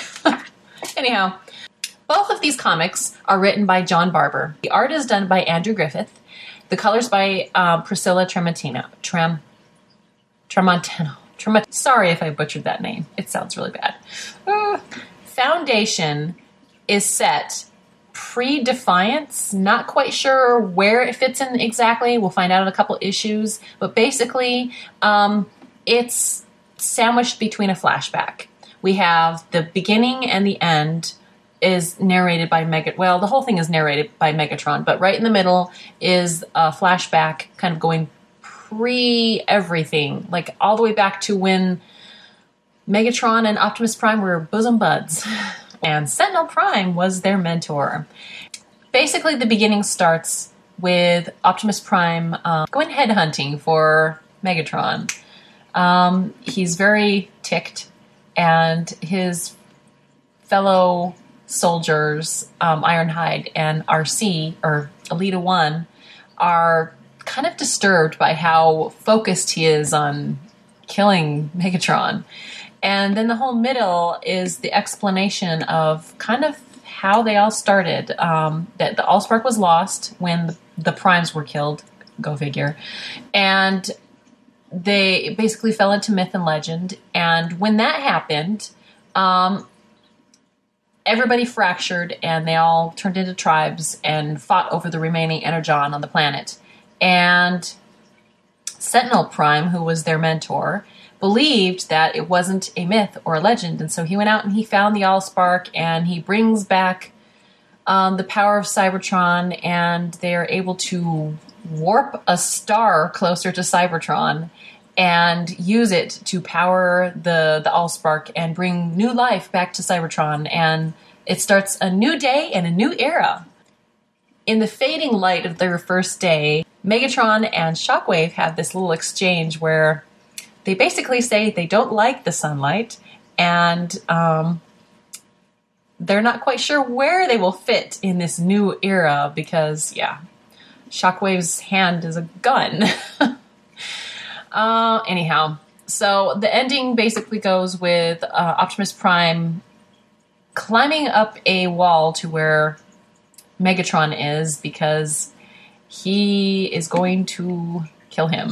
Anyhow, both of these comics are written by John Barber. The art is done by Andrew Griffith. The colors by uh, Priscilla Tremontino. Trem, Tremontano. Tremont- Sorry if I butchered that name. It sounds really bad. Uh, Foundation is set pre-Defiance. Not quite sure where it fits in exactly. We'll find out in a couple issues. But basically, um, it's sandwiched between a flashback. We have the beginning and the end is narrated by Megatron. Well, the whole thing is narrated by Megatron, but right in the middle is a flashback kind of going pre-everything, like all the way back to when Megatron and Optimus Prime were bosom buds. And Sentinel Prime was their mentor. Basically, the beginning starts with Optimus Prime um, going headhunting for Megatron. Um, he's very ticked, and his fellow soldiers, um, Ironhide and R C, or Elita One, are kind of disturbed by how focused he is on killing Megatron. And then the whole middle is the explanation of kind of how they all started. Um, that the Allspark was lost when the, the Primes were killed, go figure. And they basically fell into myth and legend. And when that happened, um, everybody fractured and they all turned into tribes and fought over the remaining Energon on the planet. And Sentinel Prime, who was their mentor, believed that it wasn't a myth or a legend, and so he went out and he found the Allspark, and he brings back um, the power of Cybertron, and they are able to warp a star closer to Cybertron and use it to power the, the Allspark and bring new life back to Cybertron, and it starts a new day and a new era. In the fading light of their first day, Megatron and Shockwave have this little exchange where they basically say they don't like the sunlight, and um, they're not quite sure where they will fit in this new era because, yeah, Shockwave's hand is a gun. uh, anyhow, so the ending basically goes with uh, Optimus Prime climbing up a wall to where Megatron is because he is going to kill him.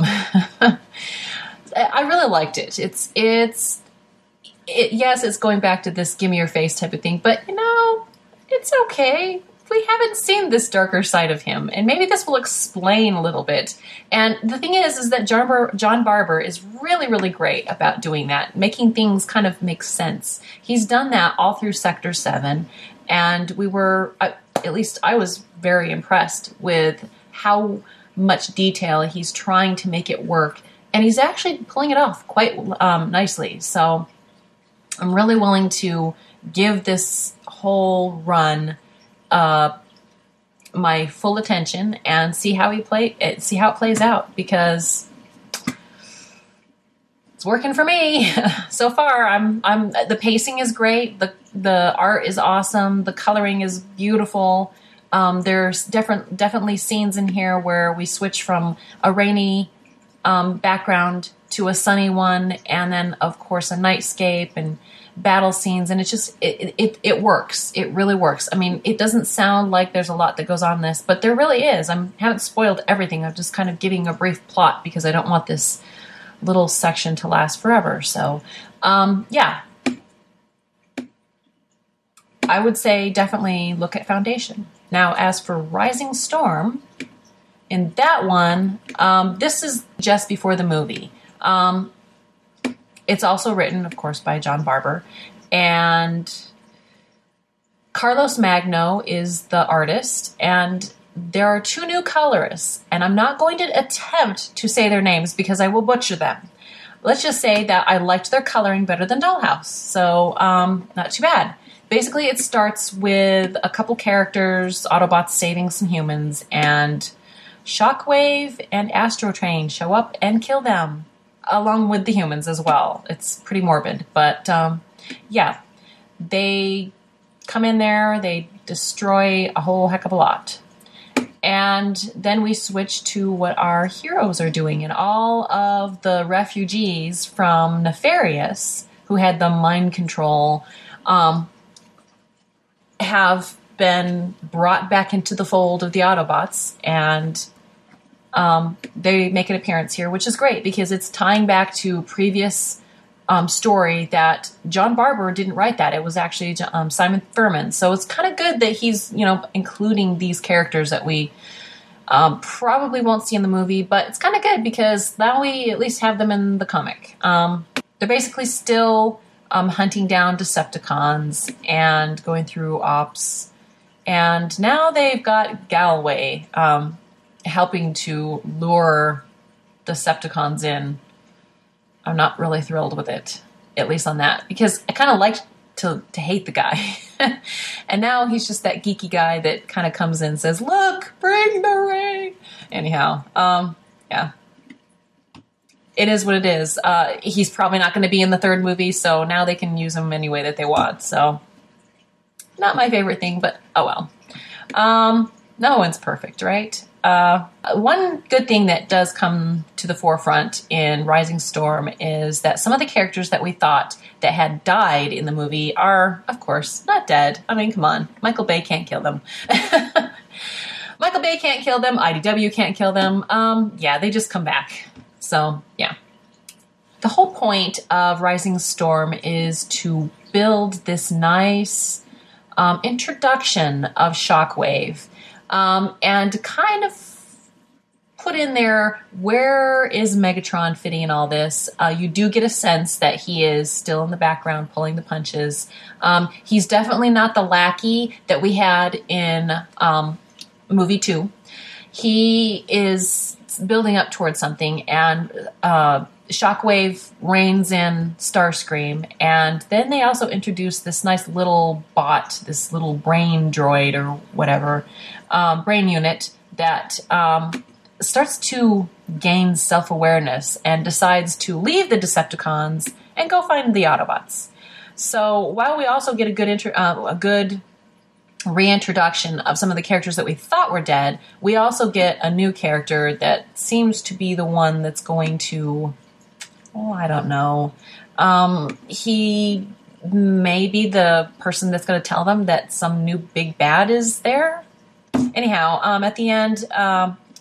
I really liked it. It's it's it, yes, it's going back to this "give me your face" type of thing, but you know, it's okay. We haven't seen this darker side of him, and maybe this will explain a little bit. And the thing is, is that John, Bar- John Barber is really, really great about doing that, making things kind of make sense. He's done that all through Sector seven, and we were, uh, at least I was very impressed with how much detail he's trying to make it work, and he's actually pulling it off quite um, nicely. So I'm really willing to give this whole run Uh, my full attention and see how he play it, see how it plays out, because it's working for me so far. I'm, I'm. The pacing is great. the The art is awesome. The coloring is beautiful. Um, there's different, definitely scenes in here where we switch from a rainy um, background to a sunny one, and then of course a nightscape and battle scenes, and it just it, it it works. It really works. I mean, it doesn't sound like there's a lot that goes on in this, but there really is. I haven't spoiled everything. I'm just kind of giving a brief plot because I don't want this little section to last forever. So, um, yeah, I would say definitely look at Foundation. Now, as for Rising Storm, in that one, um, this is just before the movie. Um, It's also written, of course, by John Barber, and Carlos Magno is the artist, and there are two new colorists, and I'm not going to attempt to say their names because I will butcher them. Let's just say that I liked their coloring better than Dollhouse, so um, not too bad. Basically, it starts with a couple characters, Autobots saving some humans, and Shockwave and Astrotrain show up and kill them, along with the humans as well. It's pretty morbid, but um, yeah, they come in there, they destroy a whole heck of a lot. And then we switch to what our heroes are doing, and all of the refugees from Nefarious, who had the mind control, um, have been brought back into the fold of the Autobots, and Um, they make an appearance here, which is great because it's tying back to previous um, story that John Barber didn't write that. It was actually um, Simon Furman. So it's kind of good that he's, you know, including these characters that we um, probably won't see in the movie, but it's kind of good because now we at least have them in the comic. Um, they're basically still um, hunting down Decepticons and going through ops. And now they've got Galway, um, helping to lure Decepticons in. I'm not really thrilled with it, at least on that, because I kind of liked to to hate the guy. And now he's just that geeky guy that kind of comes in and says, look, bring the ring. Anyhow, um, yeah. It is what it is. Uh, he's probably not going to be in the third movie, so now they can use him any way that they want. So, not my favorite thing, but oh well. Um, no one's perfect, right? Uh, one good thing that does come to the forefront in Rising Storm is that some of the characters that we thought that had died in the movie are, of course, not dead. I mean, come on. Michael Bay can't kill them. Michael Bay can't kill them. I D W can't kill them. Um, yeah, they just come back. So, yeah. The whole point of Rising Storm is to build this nice um, introduction of Shockwave. Um, and kind of put in there, where is Megatron fitting in all this? Uh, you do get a sense that he is still in the background pulling the punches. Um, he's definitely not the lackey that we had in um, movie two. He is building up towards something, and uh, Shockwave reins in Starscream, and then they also introduce this nice little bot, this little brain droid or whatever, um, brain unit that um, starts to gain self-awareness and decides to leave the Decepticons and go find the Autobots. So while we also get a good intro, uh, a good reintroduction of some of the characters that we thought were dead, we also get a new character that seems to be the one that's going to, oh, I don't know. Um, he may be the person that's going to tell them that some new big bad is there. Anyhow, um, at the end, um,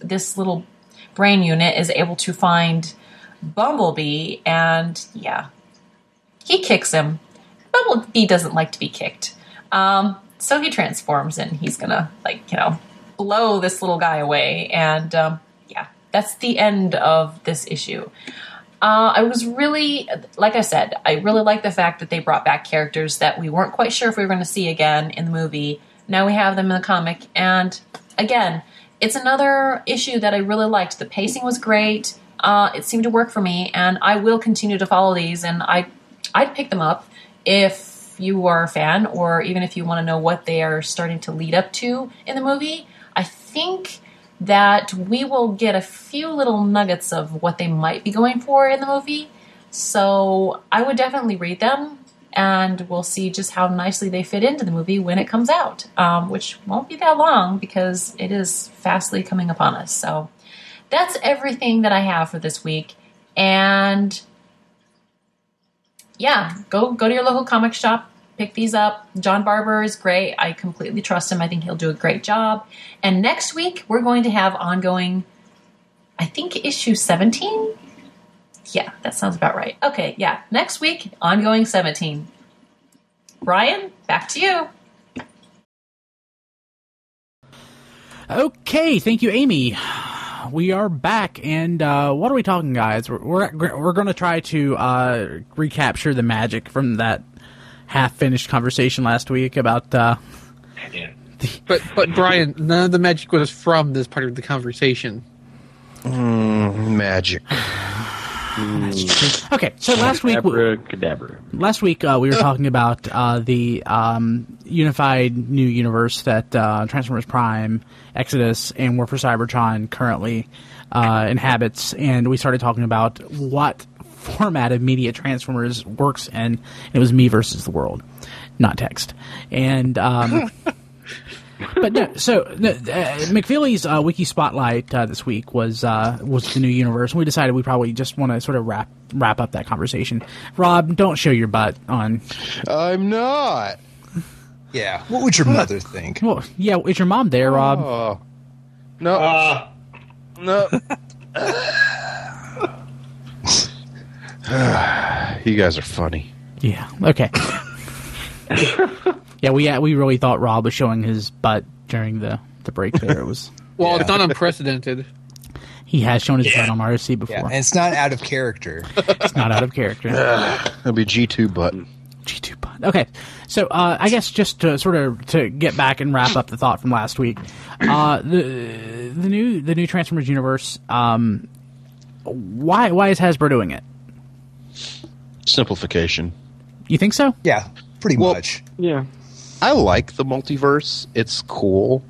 this little brain unit is able to find Bumblebee, and yeah, he kicks him. Bumblebee doesn't like to be kicked. Um, so he transforms and he's gonna, like, you know, blow this little guy away. And um, yeah, that's the end of this issue. Uh, I was really, like I said, I really like the fact that they brought back characters that we weren't quite sure if we were going to see again in the movie. Now we have them in the comic. And again, it's another issue that I really liked. The pacing was great. Uh, it seemed to work for me. And I will continue to follow these. And I, I'd pick them up if you are a fan, or even if you want to know what they are starting to lead up to in the movie. I think that we will get a few little nuggets of what they might be going for in the movie. So I would definitely read them, and we'll see just how nicely they fit into the movie when it comes out, um, which won't be that long because it is fastly coming upon us. So that's everything that I have for this week. And yeah, go go to your local comic shop, pick these up. John Barber is great. I completely trust him. I think he'll do a great job. And next week, we're going to have ongoing, I think, issue seventeen? Yeah, that sounds about right. Okay, yeah. Next week, ongoing seventeen. Brian, back to you. Okay, thank you, Amy. We are back, and uh, what are we talking, guys? We're we're, we're going to try to uh, recapture the magic from that half-finished conversation last week about. Uh, yeah. But but Brian, none of the magic was from this part of the conversation. Mm, magic. Okay, so last week, Abracadabra. last week uh, we were talking about uh, the um, unified new universe that uh, Transformers Prime, Exodus, and War for Cybertron currently uh, inhabits, and we started talking about what format of media Transformers works in. And it was me versus the world, not text. And um, but no, so no, uh, McFeely's uh, Wiki Spotlight uh, this week was uh, was the new universe, and we decided we probably just want to sort of wrap wrap up that conversation. Rob, don't show your butt on. I'm not. Yeah. What would your mother think? Well, yeah, is your mom there, Rob? Oh. No. Uh, No. You guys are funny. Yeah. Okay. Yeah, we uh, we really thought Rob was showing his butt during the, the break there. It was well, yeah. It's not unprecedented. He has shown his Yeah. butt on R S C before. Yeah, and it's not out of character. It's not out of character. It'll be G two butt. G two butt. Okay, so uh, I guess just to sort of to get back and wrap up the thought from last week, uh, the the new the new Transformers universe. Um, why why is Hasbro doing it? Simplification. You think so? Yeah, pretty Well, much. Yeah. I like the multiverse. It's cool.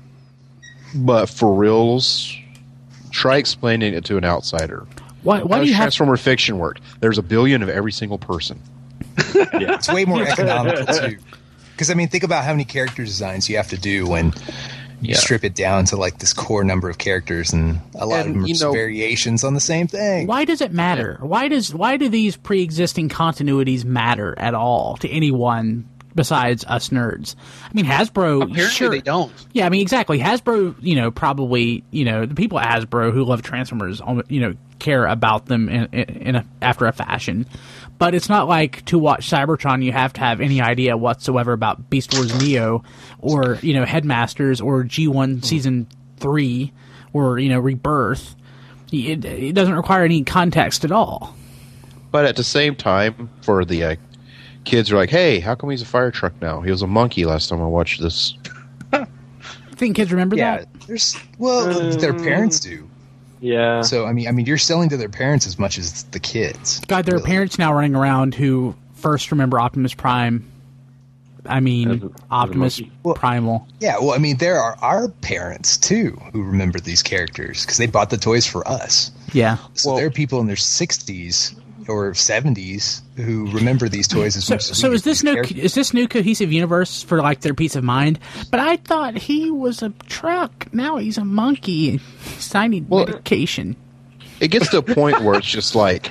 But for reals, try explaining it to an outsider. Why, why How do you does have Transformer fiction work? There's a billion of every single person. Yeah. It's way more economical, too. Because, I mean, think about how many character designs you have to do when you Yeah. strip it down to, like, this core number of characters, and a lot And, of them are you just know- variations on the same thing. Why does it matter? Why does why do these pre-existing continuities matter at all to anyone besides us nerds? I mean, Hasbro. Apparently, sure, they don't. Yeah, I mean, exactly. Hasbro, you know, probably, you know, the people at Hasbro who love Transformers, you know, care about them in, in, in a, after a fashion. But it's not like to watch Cybertron, you have to have any idea whatsoever about Beast Wars Neo, or, you know, Headmasters, or G one Season three, or, you know, Rebirth. It, it doesn't require any context at all. But at the same time, for the uh, kids, are like, hey, how come he's a fire truck now? He was a monkey last time I watched this. I think kids remember Yeah, that. there's well, their parents do. Yeah. So I mean, I mean, you're selling to their parents as much as the kids. God, there are really. parents now running around who first remember Optimus Prime. I mean, As a- as a Optimus monkey. Well- Primal. Yeah, well, I mean, there are our parents too who remember these characters because they bought the toys for us. Yeah. So there are people in their sixties or seventies who remember these toys as So, much as so we is do this these new? characters. Is this new cohesive universe for like their peace of mind? But I thought he was a truck. Now he's a monkey. He's I need Well- medication. It gets to a point where it's just like,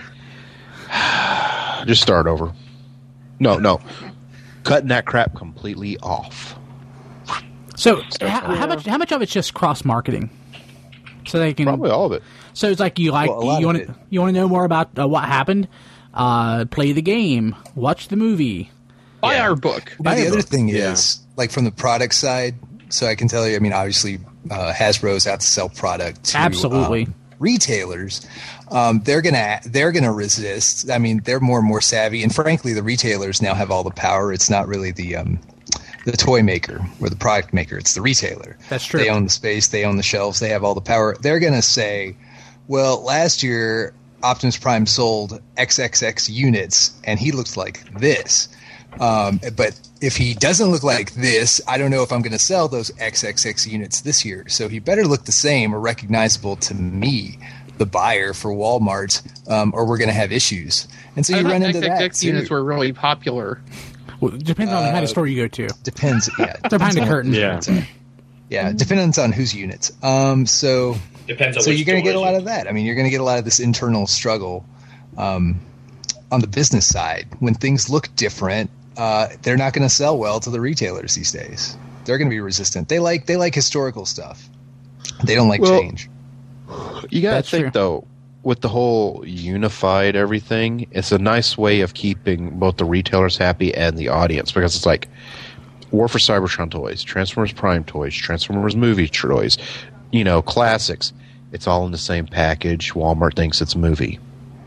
just start over. No, no. Cutting that crap completely off. So how, how much? How much of it's just cross marketing? So they can Probably all of it. So it's like you like Well, a lot you of want it. you want to know more about uh, what happened? Uh, play the game, watch the movie. Buy our book. Now, the Buy a other book. thing Yeah. is, like from the product side, so I can tell you, I mean, obviously, uh, Hasbro's out to sell product to Absolutely. um, retailers. Um, they're gonna they're gonna resist. I mean, they're more and more savvy, and frankly, the retailers now have all the power. It's not really the um, the toy maker or the product maker; it's the retailer. That's true. They own the space, they own the shelves, they have all the power. They're gonna say, "Well, last year Optimus Prime sold X X X units, and he looks like this." Um, but if he doesn't look like this, I don't know if I'm going to sell those X X X units this year. So he better look the same or recognizable to me, the buyer for Walmart, um, or we're going to have issues. And so I you thought run into X X X that. units too. were really popular. Well, depends on the kind of store you go to. Depends. Yeah, They're behind depends the on- curtain. Yeah. Yeah, depends on whose units. Um, so Depends on so which you're going to get a doors lot of that. I mean, you're going to get a lot of this internal struggle um, on the business side when things look different. Uh, they're not going to sell well to the retailers these days. They're going to be resistant. They like they like historical stuff. They don't like Well, change. You got to That's think, true. though, with the whole unified everything, it's a nice way of keeping both the retailers happy and the audience, because it's like War for Cybertron toys, Transformers Prime toys, Transformers movie toys, you know, classics. It's all in the same package. Walmart thinks it's a movie.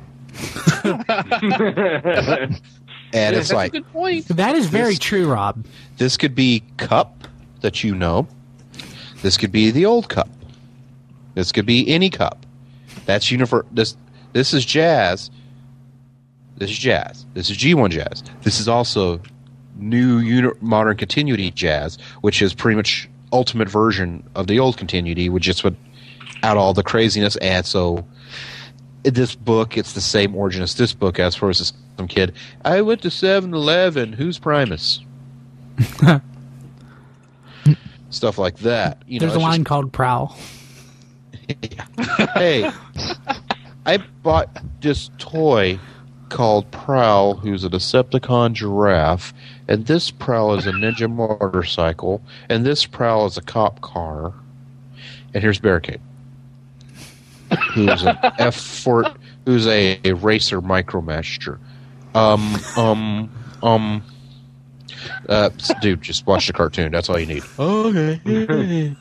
And Yeah, it's that's like, a good point. That is very This- true, Rob. this could be Cup that you know. This could be the old Cup. This could be any Cup. That's univer- This this is Jazz. This is Jazz. This is G one Jazz. This is also new uni- modern continuity Jazz, which is pretty much ultimate version of the old continuity, which just would add all the craziness. And so in this book, it's the same origin as this book. As far as some kid, I went to seven eleven. Who's Primus? Stuff like that. You know, There's a it's line just- called Prowl. hey, I bought this toy called Prowl, who's a Decepticon giraffe, and this Prowl is a ninja motorcycle, and this Prowl is a cop car, and here's Barricade, who's an F four, who's a, a racer micromaster. Um, um, um. Uh, dude, just watch the cartoon. That's all you need. Okay.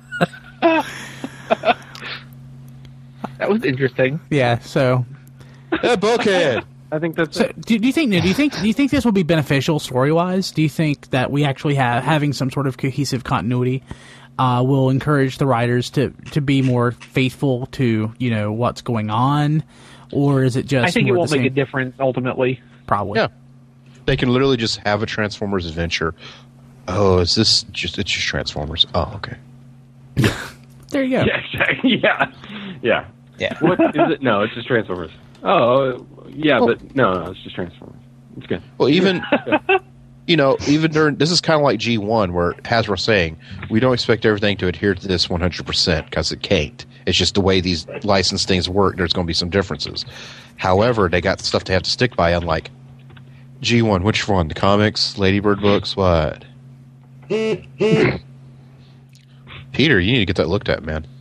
That was interesting. Yeah. So, Hey, Bulkhead. I think that's so do, do you think? Do you think? Do you think this will be beneficial story wise? Do you think that we actually have having some sort of cohesive continuity uh, will encourage the writers to to be more faithful to you know what's going on, or is it just? I think it more won't the make a same? difference ultimately. Probably. Yeah. They can literally just have a Transformers adventure. Oh, is this just, it's just Transformers. Oh, okay. There you go. Yeah, exactly. Yeah, yeah. Yeah. What is it? No, it's just Transformers. Oh, yeah, but no, no, it's just Transformers. It's good. Well, even, you know, even during, this is kind of like G one, where Hasbro saying, we don't expect everything to adhere to this one hundred percent, because it can't. It's just the way these licensed things work. There's going to be some differences. However, they got stuff they have to stick by, unlike G one, which one? The comics, Ladybird books, what? Peter, you need to get that looked at, man.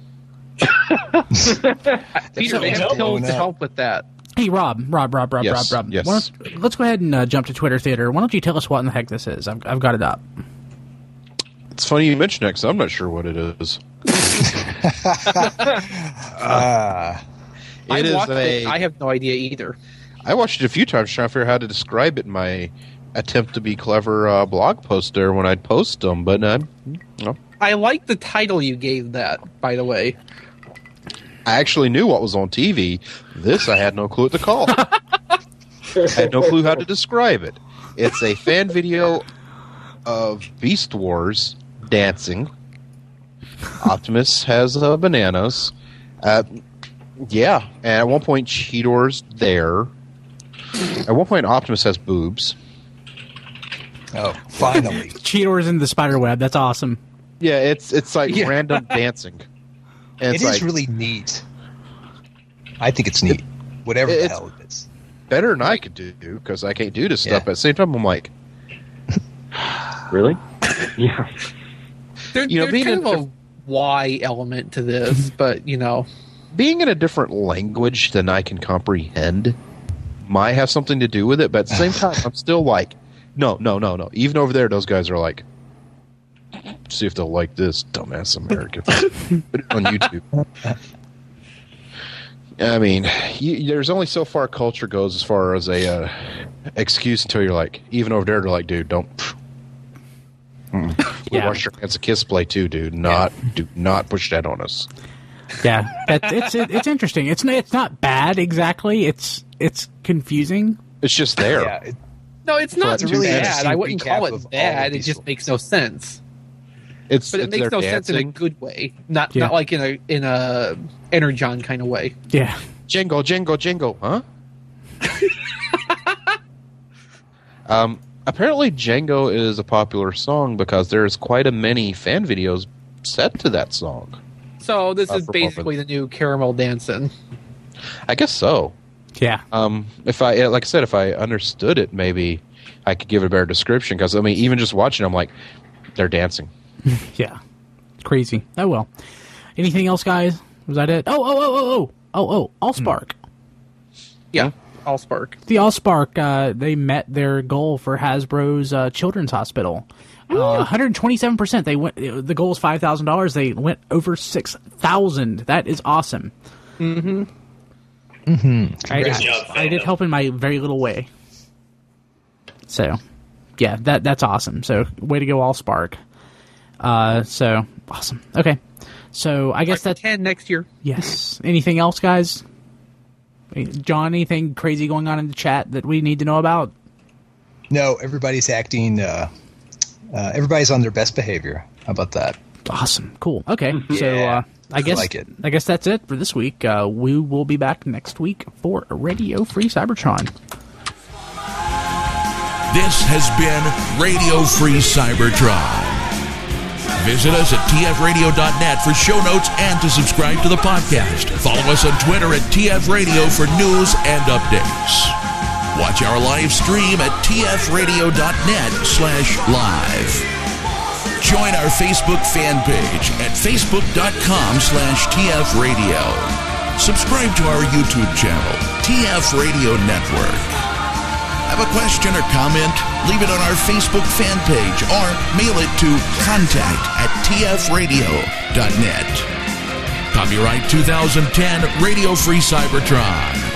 Peter, That's ask Hill right. to help with that. Hey, Rob, Rob, Rob, Rob, Yes, Rob, Rob. yes. Why don't- let's go ahead and uh, jump to Twitter Theater. Why don't you tell us what in the heck this is? I've, I've got it up. It's funny you mention it, because I'm not sure what it is. Ah, I It is watched a- it. I have no idea either. I watched it a few times trying to figure out how to describe it in my attempt to be clever uh, blog post there when I'd post them, but uh, no. I like the title you gave that, by the way. I actually knew what was on T V. This I had no clue what to call. I had no clue how to describe it. It's a fan video of Beast Wars dancing. Optimus has uh, bananas. Uh, yeah, and at one point Cheetor's there. At one point Optimus has boobs. oh, finally. Cheetor's in the spider web. That's awesome. Yeah, it's it's like Yeah. random dancing. And It it's is like really neat. I think it's neat. Whatever the it's- hell it is. better than I could do because I can't do this stuff. Yeah. But at the same time, I'm like, Really? Yeah. There, You know, there's being kind in- of a why element to this, but you know, being in a different language than I can comprehend might have something to do with it. But at the same time, I'm still like, no, no, no, no. Even over there, those guys are like, see if they'll like this, dumbass American. Put it on YouTube. I mean, you, there's only so far culture goes as far as a uh, excuse until you're like, even over there, they're like, dude, don't. Mm. Yeah. Wash your hands of kiss play too, dude. Not do not push that on us. Yeah, that, it's it, it's interesting. It's not, it's not bad exactly. It's it's confusing. It's just there. Yeah, it, no, it's not So it's a really bad. interesting I wouldn't recap call of it all bad. of It these just makes no sense. It's But it it's makes their no sense in a dancing. good way, not Yeah. not like in a in a Energon kind of way. Yeah, Jingle, jingle, jingle, huh? um, apparently Django is a popular song because there's quite a many fan videos set to that song. So this Uh, is for basically the new Caramel Dancing. I guess so. yeah, Um, if I, like I said, if I understood it, maybe I could give it a better description. Because I mean, even just watching, I'm like, they're dancing. yeah. Crazy. Oh well. Anything else, guys? Was that it? Oh, oh, oh, oh, oh, oh, oh. Allspark. Yeah, Allspark. The Allspark. Uh, they met their goal for Hasbro's uh, Children's Hospital. Uh, one hundred twenty-seven percent. They went. The goal is five thousand dollars. They went over six thousand. That is awesome. Mm-hmm. mm-hmm. I, Good I, job, I did fandom. help in my very little way. So, yeah, that that's awesome. So, way to go, Allspark. Uh, so awesome. Okay, so I guess Like that ten next year. yes. Anything else, guys? John, anything crazy going on in the chat that we need to know about? No, everybody's acting. Uh, uh, everybody's on their best behavior. How about that? Awesome. Cool. Okay. So Yeah, uh, I I guess like it. I guess that's it for this week. Uh, we will be back next week for Radio Free Cybertron. This has been Radio Free Cybertron. Visit us at T F radio dot net for show notes and to subscribe to the podcast. Follow us on Twitter at T F Radio for news and updates. Watch our live stream at T F radio dot net slash live. Join our Facebook fan page at Facebook dot com slash T F radio. Subscribe to our YouTube channel, T F Radio Network. Have a question or comment? Leave it on our Facebook fan page or mail it to contact at T F radio dot net. Copyright two thousand ten Radio Free Cybertron.